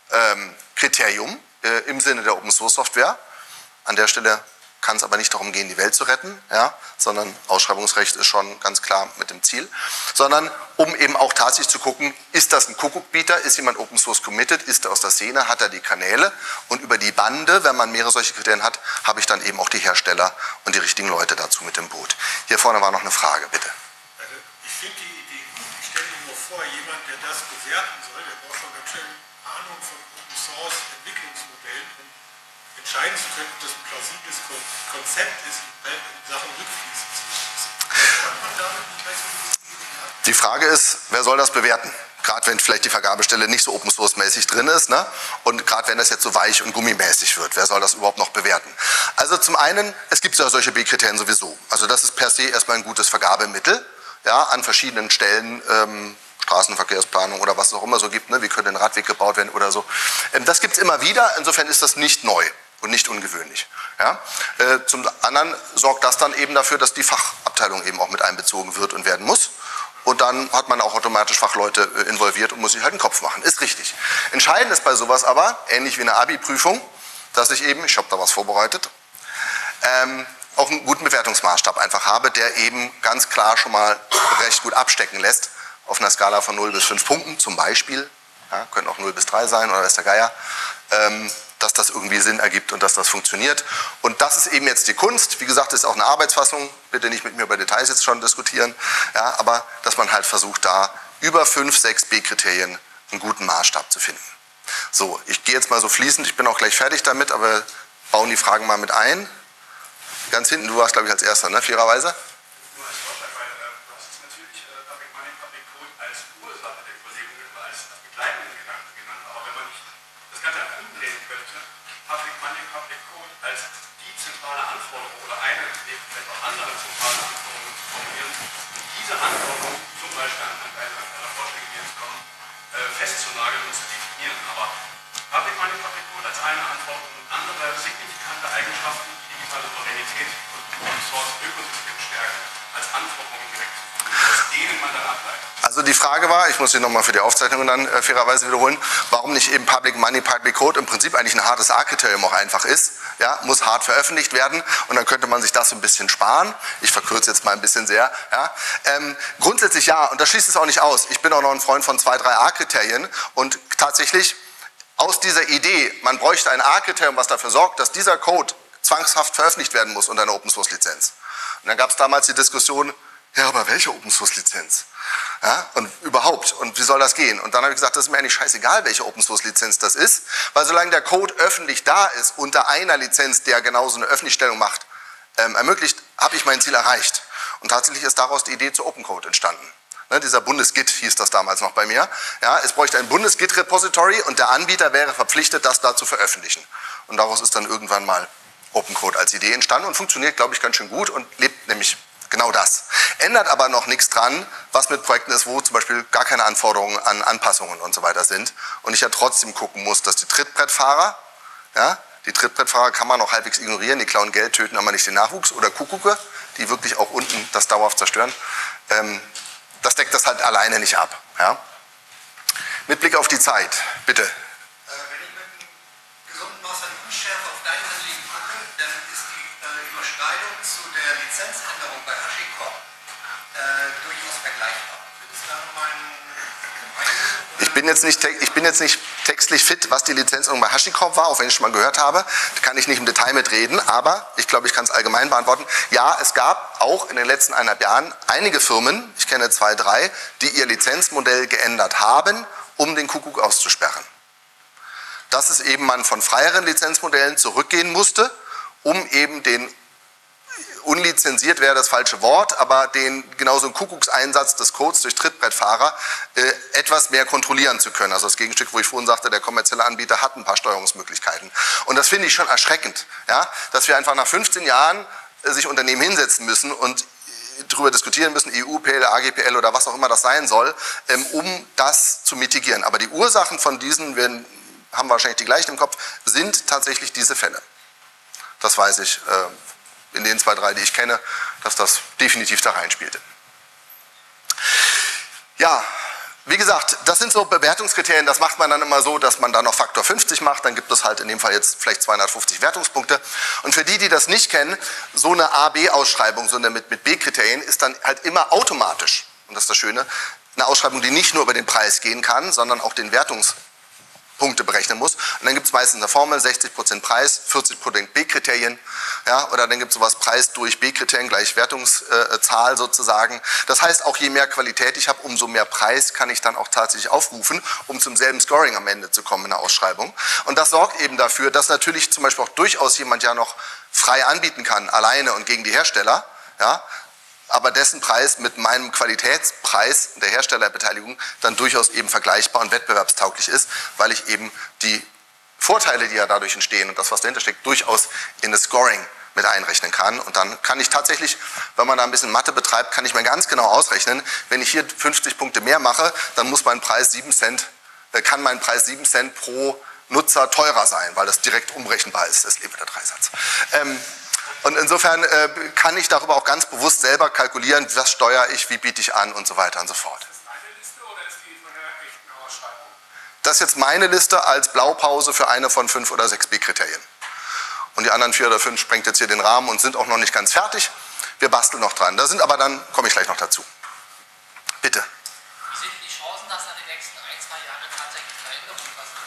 Kriterium im Sinne der Open-Source-Software. An der Stelle kann es aber nicht darum gehen, die Welt zu retten, ja, sondern Ausschreibungsrecht ist schon ganz klar mit dem Ziel, sondern um eben auch tatsächlich zu gucken, ist das ein Kuckuckbieter, ist jemand Open Source committed, ist er aus der Szene, hat er die Kanäle und über die Bande, wenn man mehrere solche Kriterien hat, habe ich dann eben auch die Hersteller und die richtigen Leute dazu mit im Boot. Hier vorne war noch eine Frage, bitte. Also ich finde die Idee gut, ich stelle mir nur vor, jemand, der das bewerten soll, der braucht schon ganz schön Ahnung von Open Source Entwicklungsmodellen, um entscheiden zu können, ob das ein plausibles Konzept ist, in Sachen Rückfließen zu schließen. Hat man damit nicht gleich so ein bisschen? Die Frage ist, wer soll das bewerten? Gerade wenn vielleicht die Vergabestelle nicht so Open Source mäßig drin ist, ne? Und gerade wenn das jetzt so weich und gummimäßig wird, wer soll das überhaupt noch bewerten? Also zum einen, es gibt ja solche B-Kriterien sowieso. Also das ist per se erstmal ein gutes Vergabemittel, ja, an verschiedenen Stellen, Straßenverkehrsplanung oder was es auch immer so gibt, ne? Wie könnte ein Radweg gebaut werden oder so. Das gibt es immer wieder, insofern ist das nicht neu und nicht ungewöhnlich. Ja? Zum anderen sorgt das dann eben dafür, dass die Fachabteilung eben auch mit einbezogen wird und werden muss. Und dann hat man auch automatisch Fachleute involviert und muss sich halt einen Kopf machen. Ist richtig. Entscheidend ist bei sowas aber, ähnlich wie eine Abi-Prüfung, dass ich eben, ich habe da was vorbereitet, auch einen guten Bewertungsmaßstab einfach habe, der eben ganz klar schon mal recht gut abstecken lässt, auf einer Skala von 0 bis 5 Punkten zum Beispiel, ja, können auch 0 bis 3 sein oder weiß der Geier, dass das irgendwie Sinn ergibt und dass das funktioniert. Und das ist eben jetzt die Kunst. Wie gesagt, das ist auch eine Arbeitsfassung. Bitte nicht mit mir über Details jetzt schon diskutieren. Ja, aber dass man halt versucht, da über 5, 6 B-Kriterien einen guten Maßstab zu finden. So, ich gehe jetzt mal so fließend. Ich bin auch gleich fertig damit, aber bauen die Fragen mal mit ein. Ganz hinten, du warst, glaube ich, als Erster, ne? Fairerweise. Festzunageln und zu definieren. Aber Public Money, Public Code als eine Anforderung und andere signifikante Eigenschaften, digitale Souveränität und Open Source Ökosystem stärken, als Anforderungen direkt zu formulieren, aus denen man dann ableitet. Also die Frage war, ich muss sie nochmal für die Aufzeichnung dann fairerweise wiederholen, warum nicht eben Public Money, Public Code im Prinzip eigentlich ein hartes A-Kriterium auch einfach ist. Ja, muss hart veröffentlicht werden und dann könnte man sich das so ein bisschen sparen. Ich verkürze jetzt mal ein bisschen sehr. Ja. Grundsätzlich ja, und das schließt es auch nicht aus. Ich bin auch noch ein Freund von 2, 3 A-Kriterien und tatsächlich aus dieser Idee, man bräuchte ein A-Kriterium, was dafür sorgt, dass dieser Code zwangshaft veröffentlicht werden muss unter einer Open-Source-Lizenz. Und dann gab es damals die Diskussion, ja, aber welche Open-Source-Lizenz? Ja, und überhaupt, und wie soll das gehen? Und dann habe ich gesagt, das ist mir eigentlich scheißegal, welche Open-Source-Lizenz das ist, weil solange der Code öffentlich da ist, unter einer Lizenz, der genauso eine Öffentlichstellung macht, ermöglicht, habe ich mein Ziel erreicht. Und tatsächlich ist daraus die Idee zu Open Code entstanden. Ne, dieser Bundesgit hieß das damals noch bei mir. Ja, es bräuchte ein Bundesgit-Repository und der Anbieter wäre verpflichtet, das da zu veröffentlichen. Und daraus ist dann irgendwann mal Open Code als Idee entstanden und funktioniert, glaube ich, ganz schön gut und lebt nämlich genau das. Ändert aber noch nichts dran, was mit Projekten ist, wo zum Beispiel gar keine Anforderungen an Anpassungen und so weiter sind. Und ich ja trotzdem gucken muss, dass die Trittbrettfahrer, ja, die Trittbrettfahrer kann man noch halbwegs ignorieren, die klauen Geld, töten aber nicht den Nachwuchs. Oder Kuckucke, die wirklich auch unten das dauerhaft zerstören. Das deckt das halt alleine nicht ab. Ja. Mit Blick auf die Zeit, bitte. Wenn ich mit einem gesunden Maß an Unschärfe auf dein Anliegen gucke, dann ist die Überschneidung zu der Lizenzänderung bei HashiCorp durchaus vergleichbar. Ist da mein Ich bin jetzt nicht textlich fit, was die Lizenzänderung bei HashiCorp war, auch wenn ich schon mal gehört habe. Da kann ich nicht im Detail mitreden, aber ich glaube, ich kann es allgemein beantworten. Ja, es gab auch in den letzten 1,5 Jahren einige Firmen, ich kenne 2, 3, die ihr Lizenzmodell geändert haben, um den Kuckuck auszusperren. Dass es eben man von freieren Lizenzmodellen zurückgehen musste, um eben den unlizenziert wäre das falsche Wort, aber den genauso einen Kuckuckseinsatz des Codes durch Trittbrettfahrer etwas mehr kontrollieren zu können. Also das Gegenstück, wo ich vorhin sagte, der kommerzielle Anbieter hat ein paar Steuerungsmöglichkeiten. Und das finde ich schon erschreckend, ja? Dass wir einfach nach 15 Jahren sich Unternehmen hinsetzen müssen und darüber diskutieren müssen, EU, PL, AGPL oder was auch immer das sein soll, um das zu mitigieren. Aber die Ursachen von diesen, haben wir wahrscheinlich die gleichen im Kopf, sind tatsächlich diese Fälle. Das weiß ich in den 2, 3, die ich kenne, dass das definitiv da reinspielte. Ja, wie gesagt, das sind so Bewertungskriterien, das macht man dann immer so, dass man dann noch Faktor 50 macht, dann gibt es halt in dem Fall jetzt vielleicht 250 Wertungspunkte. Und für die, die das nicht kennen, so eine A-B-Ausschreibung, so eine mit B-Kriterien, ist dann halt immer automatisch, und das ist das Schöne, eine Ausschreibung, die nicht nur über den Preis gehen kann, sondern auch den Wertungspunkte berechnen muss. Und dann gibt es meistens eine Formel, 60% Preis, 40% B-Kriterien. Ja, oder dann gibt es sowas, Preis durch B-Kriterien gleich Wertungszahl sozusagen. Das heißt, auch je mehr Qualität ich habe, umso mehr Preis kann ich dann auch tatsächlich aufrufen, um zum selben Scoring am Ende zu kommen in der Ausschreibung. Und das sorgt eben dafür, dass natürlich zum Beispiel auch durchaus jemand ja noch frei anbieten kann, alleine und gegen die Hersteller, ja, aber dessen Preis mit meinem Qualitätspreis der Herstellerbeteiligung dann durchaus eben vergleichbar und wettbewerbstauglich ist, weil ich eben die Vorteile, die ja dadurch entstehen und das, was dahinter steckt, durchaus in das Scoring mit einrechnen kann. Und dann kann ich tatsächlich, wenn man da ein bisschen Mathe betreibt, kann ich mir ganz genau ausrechnen, wenn ich hier 50 Punkte mehr mache, dann muss mein Preis 7 Cent, kann mein Preis 7 Cent pro Nutzer teurer sein, weil das direkt umrechenbar ist, das ist eben der Dreisatz. Und insofern kann ich darüber auch ganz bewusst selber kalkulieren, was steuere ich, wie biete ich an und so weiter und so fort. Ist das deine Liste oder ist die von der echten Ausschreibung? Das ist jetzt meine Liste als Blaupause für eine von 5 oder 6 B-Kriterien. Und die anderen 4 oder 5 sprengt jetzt hier den Rahmen und sind auch noch nicht ganz fertig. Wir basteln noch dran. Da sind aber dann, komme ich gleich noch dazu. Bitte. Wie sind die Chancen, dass da die nächsten 1, 2 Jahre tatsächlich Veränderungen passieren?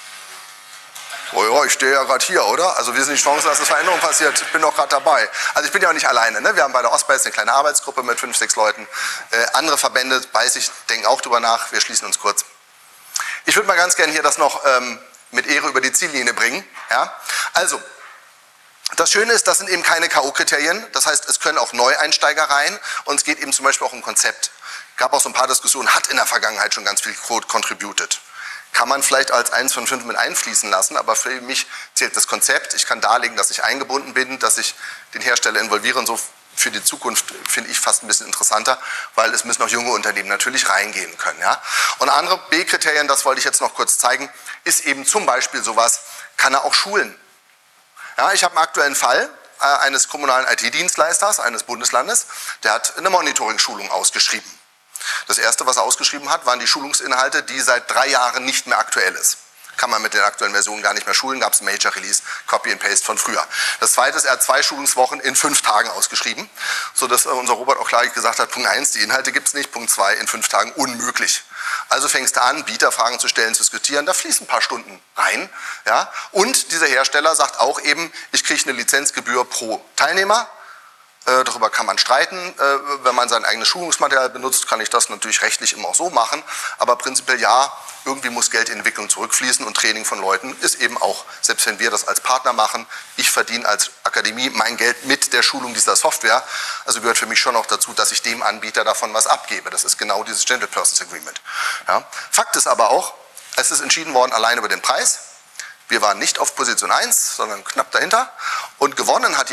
Oh ja, ich stehe ja gerade hier, oder? Also wir sind die Chancen, dass eine Veränderung passiert. Ich bin doch gerade dabei. Also ich bin ja auch nicht alleine. Ne? Wir haben bei der Ostbase eine kleine Arbeitsgruppe mit 5, 6 Leuten. Andere Verbände, weiß ich, denken auch drüber nach. Wir schließen uns kurz. Ich würde mal ganz gerne hier das noch mit Ehre über die Ziellinie bringen. Ja? Also, das Schöne ist, das sind eben keine K.O.-Kriterien. Das heißt, es können auch Neueinsteiger rein. Und es geht eben zum Beispiel auch um Konzept. Es gab auch so ein paar Diskussionen, hat in der Vergangenheit schon ganz viel Code contributed. Kann man vielleicht als 1 von 5 mit einfließen lassen, aber für mich zählt das Konzept. Ich kann darlegen, dass ich eingebunden bin, dass ich den Hersteller involviere und so für die Zukunft finde ich fast ein bisschen interessanter, weil es müssen auch junge Unternehmen natürlich reingehen können. Ja? Und andere B-Kriterien, das wollte ich jetzt noch kurz zeigen, ist eben zum Beispiel sowas, kann er auch schulen. Ja, ich habe einen aktuellen Fall eines kommunalen IT-Dienstleisters eines Bundeslandes, der hat eine Monitoring-Schulung ausgeschrieben. Das erste, was er ausgeschrieben hat, waren die Schulungsinhalte, die seit 3 Jahren nicht mehr aktuell ist. Kann man mit den aktuellen Versionen gar nicht mehr schulen, gab es ein Major Release, Copy and Paste von früher. Das zweite ist, er hat 2 Schulungswochen in 5 Tagen ausgeschrieben, sodass unser Robert auch klar gesagt hat, Punkt 1, die Inhalte gibt es nicht, Punkt 2, in 5 Tagen unmöglich. Also fängst du an, Bieterfragen zu stellen, zu diskutieren, da fließen ein paar Stunden rein. Ja? Und dieser Hersteller sagt auch eben, ich kriege eine Lizenzgebühr pro Teilnehmer. Darüber kann man streiten. Wenn man sein eigenes Schulungsmaterial benutzt, kann ich das natürlich rechtlich immer auch so machen. Aber prinzipiell ja, irgendwie muss Geld in Entwicklung zurückfließen und Training von Leuten ist eben auch, selbst wenn wir das als Partner machen, ich verdiene als Akademie mein Geld mit der Schulung dieser Software. Also gehört für mich schon auch dazu, dass ich dem Anbieter davon was abgebe. Das ist genau dieses Gentle Persons Agreement. Ja. Fakt ist aber auch, es ist entschieden worden allein über den Preis. Wir waren nicht auf Position 1, sondern knapp dahinter. Und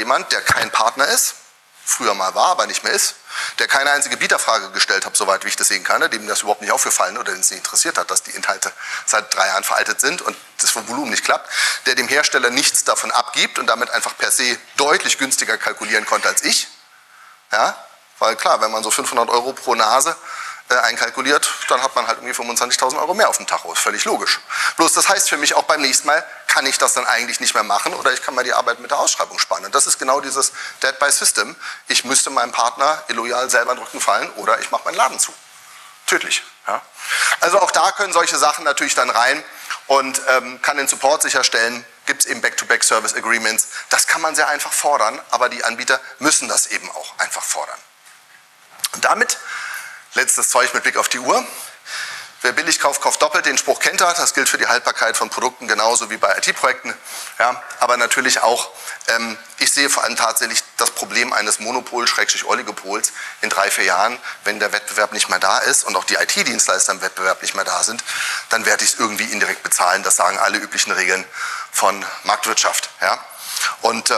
jemand, der kein Partner ist, früher mal war, aber nicht mehr ist, der keine einzige Bieterfrage gestellt hat, soweit wie ich das sehen kann, dem das überhaupt nicht aufgefallen oder den es nicht interessiert hat, dass die Inhalte seit 3 Jahren veraltet sind und das vom Volumen nicht klappt, der dem Hersteller nichts davon abgibt und damit einfach per se deutlich günstiger kalkulieren konnte als ich. Ja? Weil klar, wenn man so 500 € pro Nase einkalkuliert, dann hat man halt irgendwie 25.000 € mehr auf dem Tacho. Ist völlig logisch. Bloß das heißt für mich auch beim nächsten Mal, kann ich das dann eigentlich nicht mehr machen oder ich kann mal die Arbeit mit der Ausschreibung sparen. Und das ist genau dieses Dead by System. Ich müsste meinem Partner illoyal selber in den Rücken fallen oder ich mache meinen Laden zu. Tödlich. Ja? Also auch da können solche Sachen natürlich dann rein und kann den Support sicherstellen. Gibt es eben Back-to-Back-Service-Agreements. Das kann man sehr einfach fordern, aber die Anbieter müssen das eben auch einfach fordern. Und damit letztes Zeug mit Blick auf die Uhr. Wer billig kauft, kauft doppelt. Den Spruch kennt er. Das gilt für die Haltbarkeit von Produkten genauso wie bei IT-Projekten. Ja, aber natürlich auch, ich sehe vor allem tatsächlich das Problem eines Monopol-Oligopols in 3, 4 Jahren, wenn der Wettbewerb nicht mehr da ist und auch die IT-Dienstleister im Wettbewerb nicht mehr da sind, dann werde ich es irgendwie indirekt bezahlen. Das sagen alle üblichen Regeln von Marktwirtschaft. Ja? Und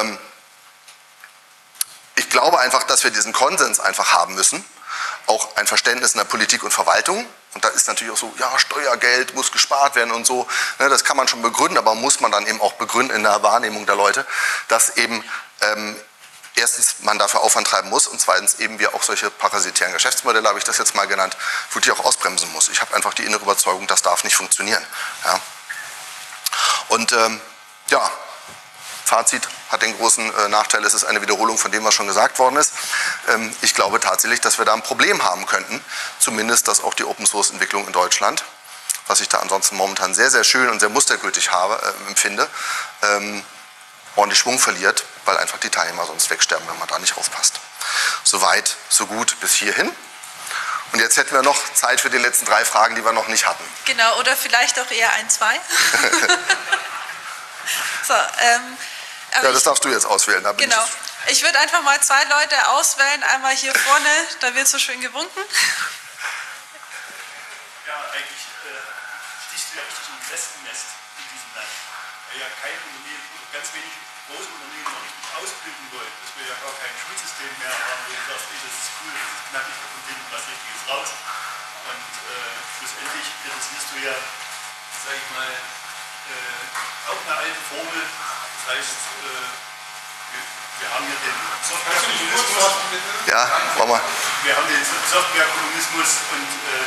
ich glaube einfach, dass wir diesen Konsens einfach haben müssen. Auch ein Verständnis in der Politik und Verwaltung. Und da ist natürlich auch so, ja, Steuergeld muss gespart werden und so. Das kann man schon begründen, aber muss man dann eben auch begründen in der Wahrnehmung der Leute, dass eben erstens man dafür Aufwand treiben muss und zweitens eben wir auch solche parasitären Geschäftsmodelle, habe ich das jetzt mal genannt, wirklich auch ausbremsen muss. Ich habe einfach die innere Überzeugung, das darf nicht funktionieren. Ja. Und ja, Fazit hat den großen Nachteil, es ist eine Wiederholung von dem, was schon gesagt worden ist. Ich glaube tatsächlich, dass wir da ein Problem haben könnten, zumindest dass auch die Open-Source-Entwicklung in Deutschland, was ich da ansonsten momentan sehr, sehr schön und sehr mustergültig empfinde, ordentlich Schwung verliert, weil einfach die Teilnehmer sonst wegsterben, wenn man da nicht aufpasst. Soweit, so gut bis hierhin. Und jetzt hätten wir noch Zeit für die letzten 3 Fragen, die wir noch nicht hatten. Genau, oder vielleicht auch eher 1, 2. So, ja, das darfst du jetzt auswählen. Da bin genau. Ich würde einfach mal 2 Leute auswählen. Einmal hier vorne, da wird so schön gewunken. Ja, eigentlich stichst du ja richtig im Wespennest in diesem Land. Weil ja kein Unternehmen oder ganz wenig große Unternehmen noch richtig ausbilden wollen. Dass wir ja gar kein Schulsystem mehr haben, wo du sagst, das ist cool, das ist knackig, da kommt hinten was Richtiges raus. Und schlussendlich kritisierst du ja, sag ich mal, auch eine alte Formel. Das heißt, wir haben hier den Softwarekommunismus. Ja, mach mal. Wir haben den Softwarekommunismus und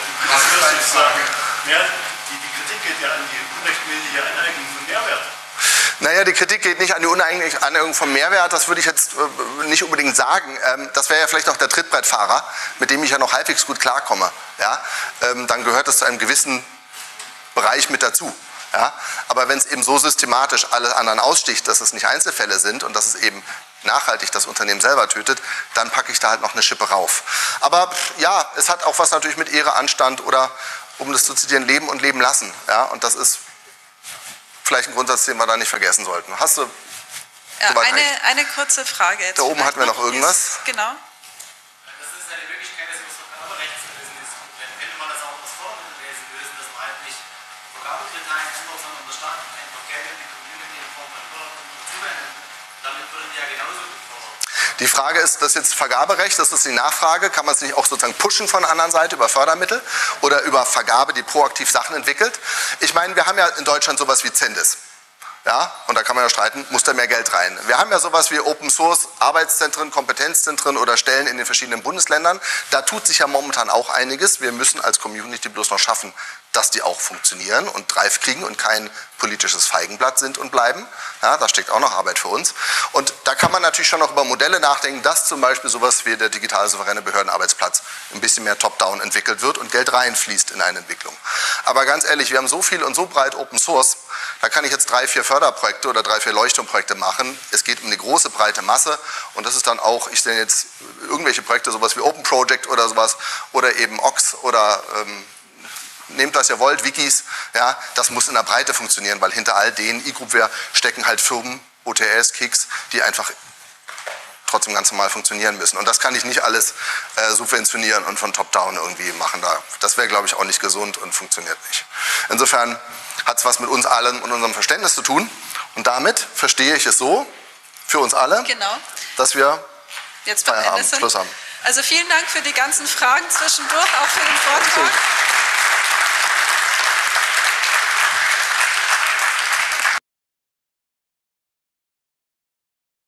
die Kritik geht ja an die unrechtmäßige Aneignung von Mehrwert. Naja, die Kritik geht nicht an die uneinigliche Aneignung von Mehrwert, das würde ich jetzt nicht unbedingt sagen. Das wäre ja vielleicht noch der Trittbrettfahrer, mit dem ich ja noch halbwegs gut klarkomme. Ja? Dann gehört es zu einem gewissen Bereich mit dazu. Ja? Aber wenn es eben so systematisch alle anderen aussticht, dass es nicht Einzelfälle sind und dass es eben nachhaltig das Unternehmen selber tötet, dann packe ich da halt noch eine Schippe rauf. Aber ja, es hat auch was natürlich mit Ehre, Anstand oder, um das zu zitieren, Leben und Leben lassen. Ja? Und das ist vielleicht ein Grundsatz, den wir da nicht vergessen sollten. Hast du ja, eine kurze Frage jetzt. Da oben hatten wir noch irgendwas. Genau. Das ist eine Möglichkeit, dass man das Vergaberecht zu lösen ist. Dann könnte man das auch aus Fördermittelwesen lösen, dass man halt nicht Vergabekriterien ändert, sondern der Staat einfach Geld in die Community in Form von Fördermitteln zuwendet. Damit würden die ja genauso gefördert. Die Frage ist, das ist jetzt Vergaberecht, das ist die Nachfrage. Kann man es nicht auch sozusagen pushen von der anderen Seite über Fördermittel oder über Vergabe, die proaktiv Sachen entwickelt? Ich meine, wir haben ja in Deutschland sowas wie Zendis. Ja, und da kann man ja streiten, muss da mehr Geld rein. Wir haben ja sowas wie Open Source Arbeitszentren, Kompetenzzentren oder Stellen in den verschiedenen Bundesländern. Da tut sich ja momentan auch einiges. Wir müssen als Community bloß noch schaffen, dass die auch funktionieren und Drive kriegen und kein politisches Feigenblatt sind und bleiben. Ja, da steckt auch noch Arbeit für uns. Und da kann man natürlich schon noch über Modelle nachdenken, dass zum Beispiel sowas wie der digital souveräne Behördenarbeitsplatz ein bisschen mehr top-down entwickelt wird und Geld reinfließt in eine Entwicklung. Aber ganz ehrlich, wir haben so viel und so breit Open Source, da kann ich jetzt 3, 4 Förderprojekte oder 3, 4 Leuchtturmprojekte machen. Es geht um eine große, breite Masse und das ist dann auch, ich sehe jetzt irgendwelche Projekte, sowas wie Open Project oder sowas oder eben Ox oder nehmt das ihr wollt, Wikis, ja, das muss in der Breite funktionieren, weil hinter all denen E-Groupware stecken halt Firmen, OTS, Kicks, die einfach trotzdem ganz normal funktionieren müssen. Und das kann ich nicht alles subventionieren und von Top-Down irgendwie machen. Das wäre, glaube ich, auch nicht gesund und funktioniert nicht. Insofern hat es was mit uns allen und unserem Verständnis zu tun. Und damit verstehe ich es so, für uns alle, Genau. dass wir Jetzt beim Ende Feierabend, sind. Schluss haben. Also vielen Dank für die ganzen Fragen zwischendurch, auch für den Vortrag.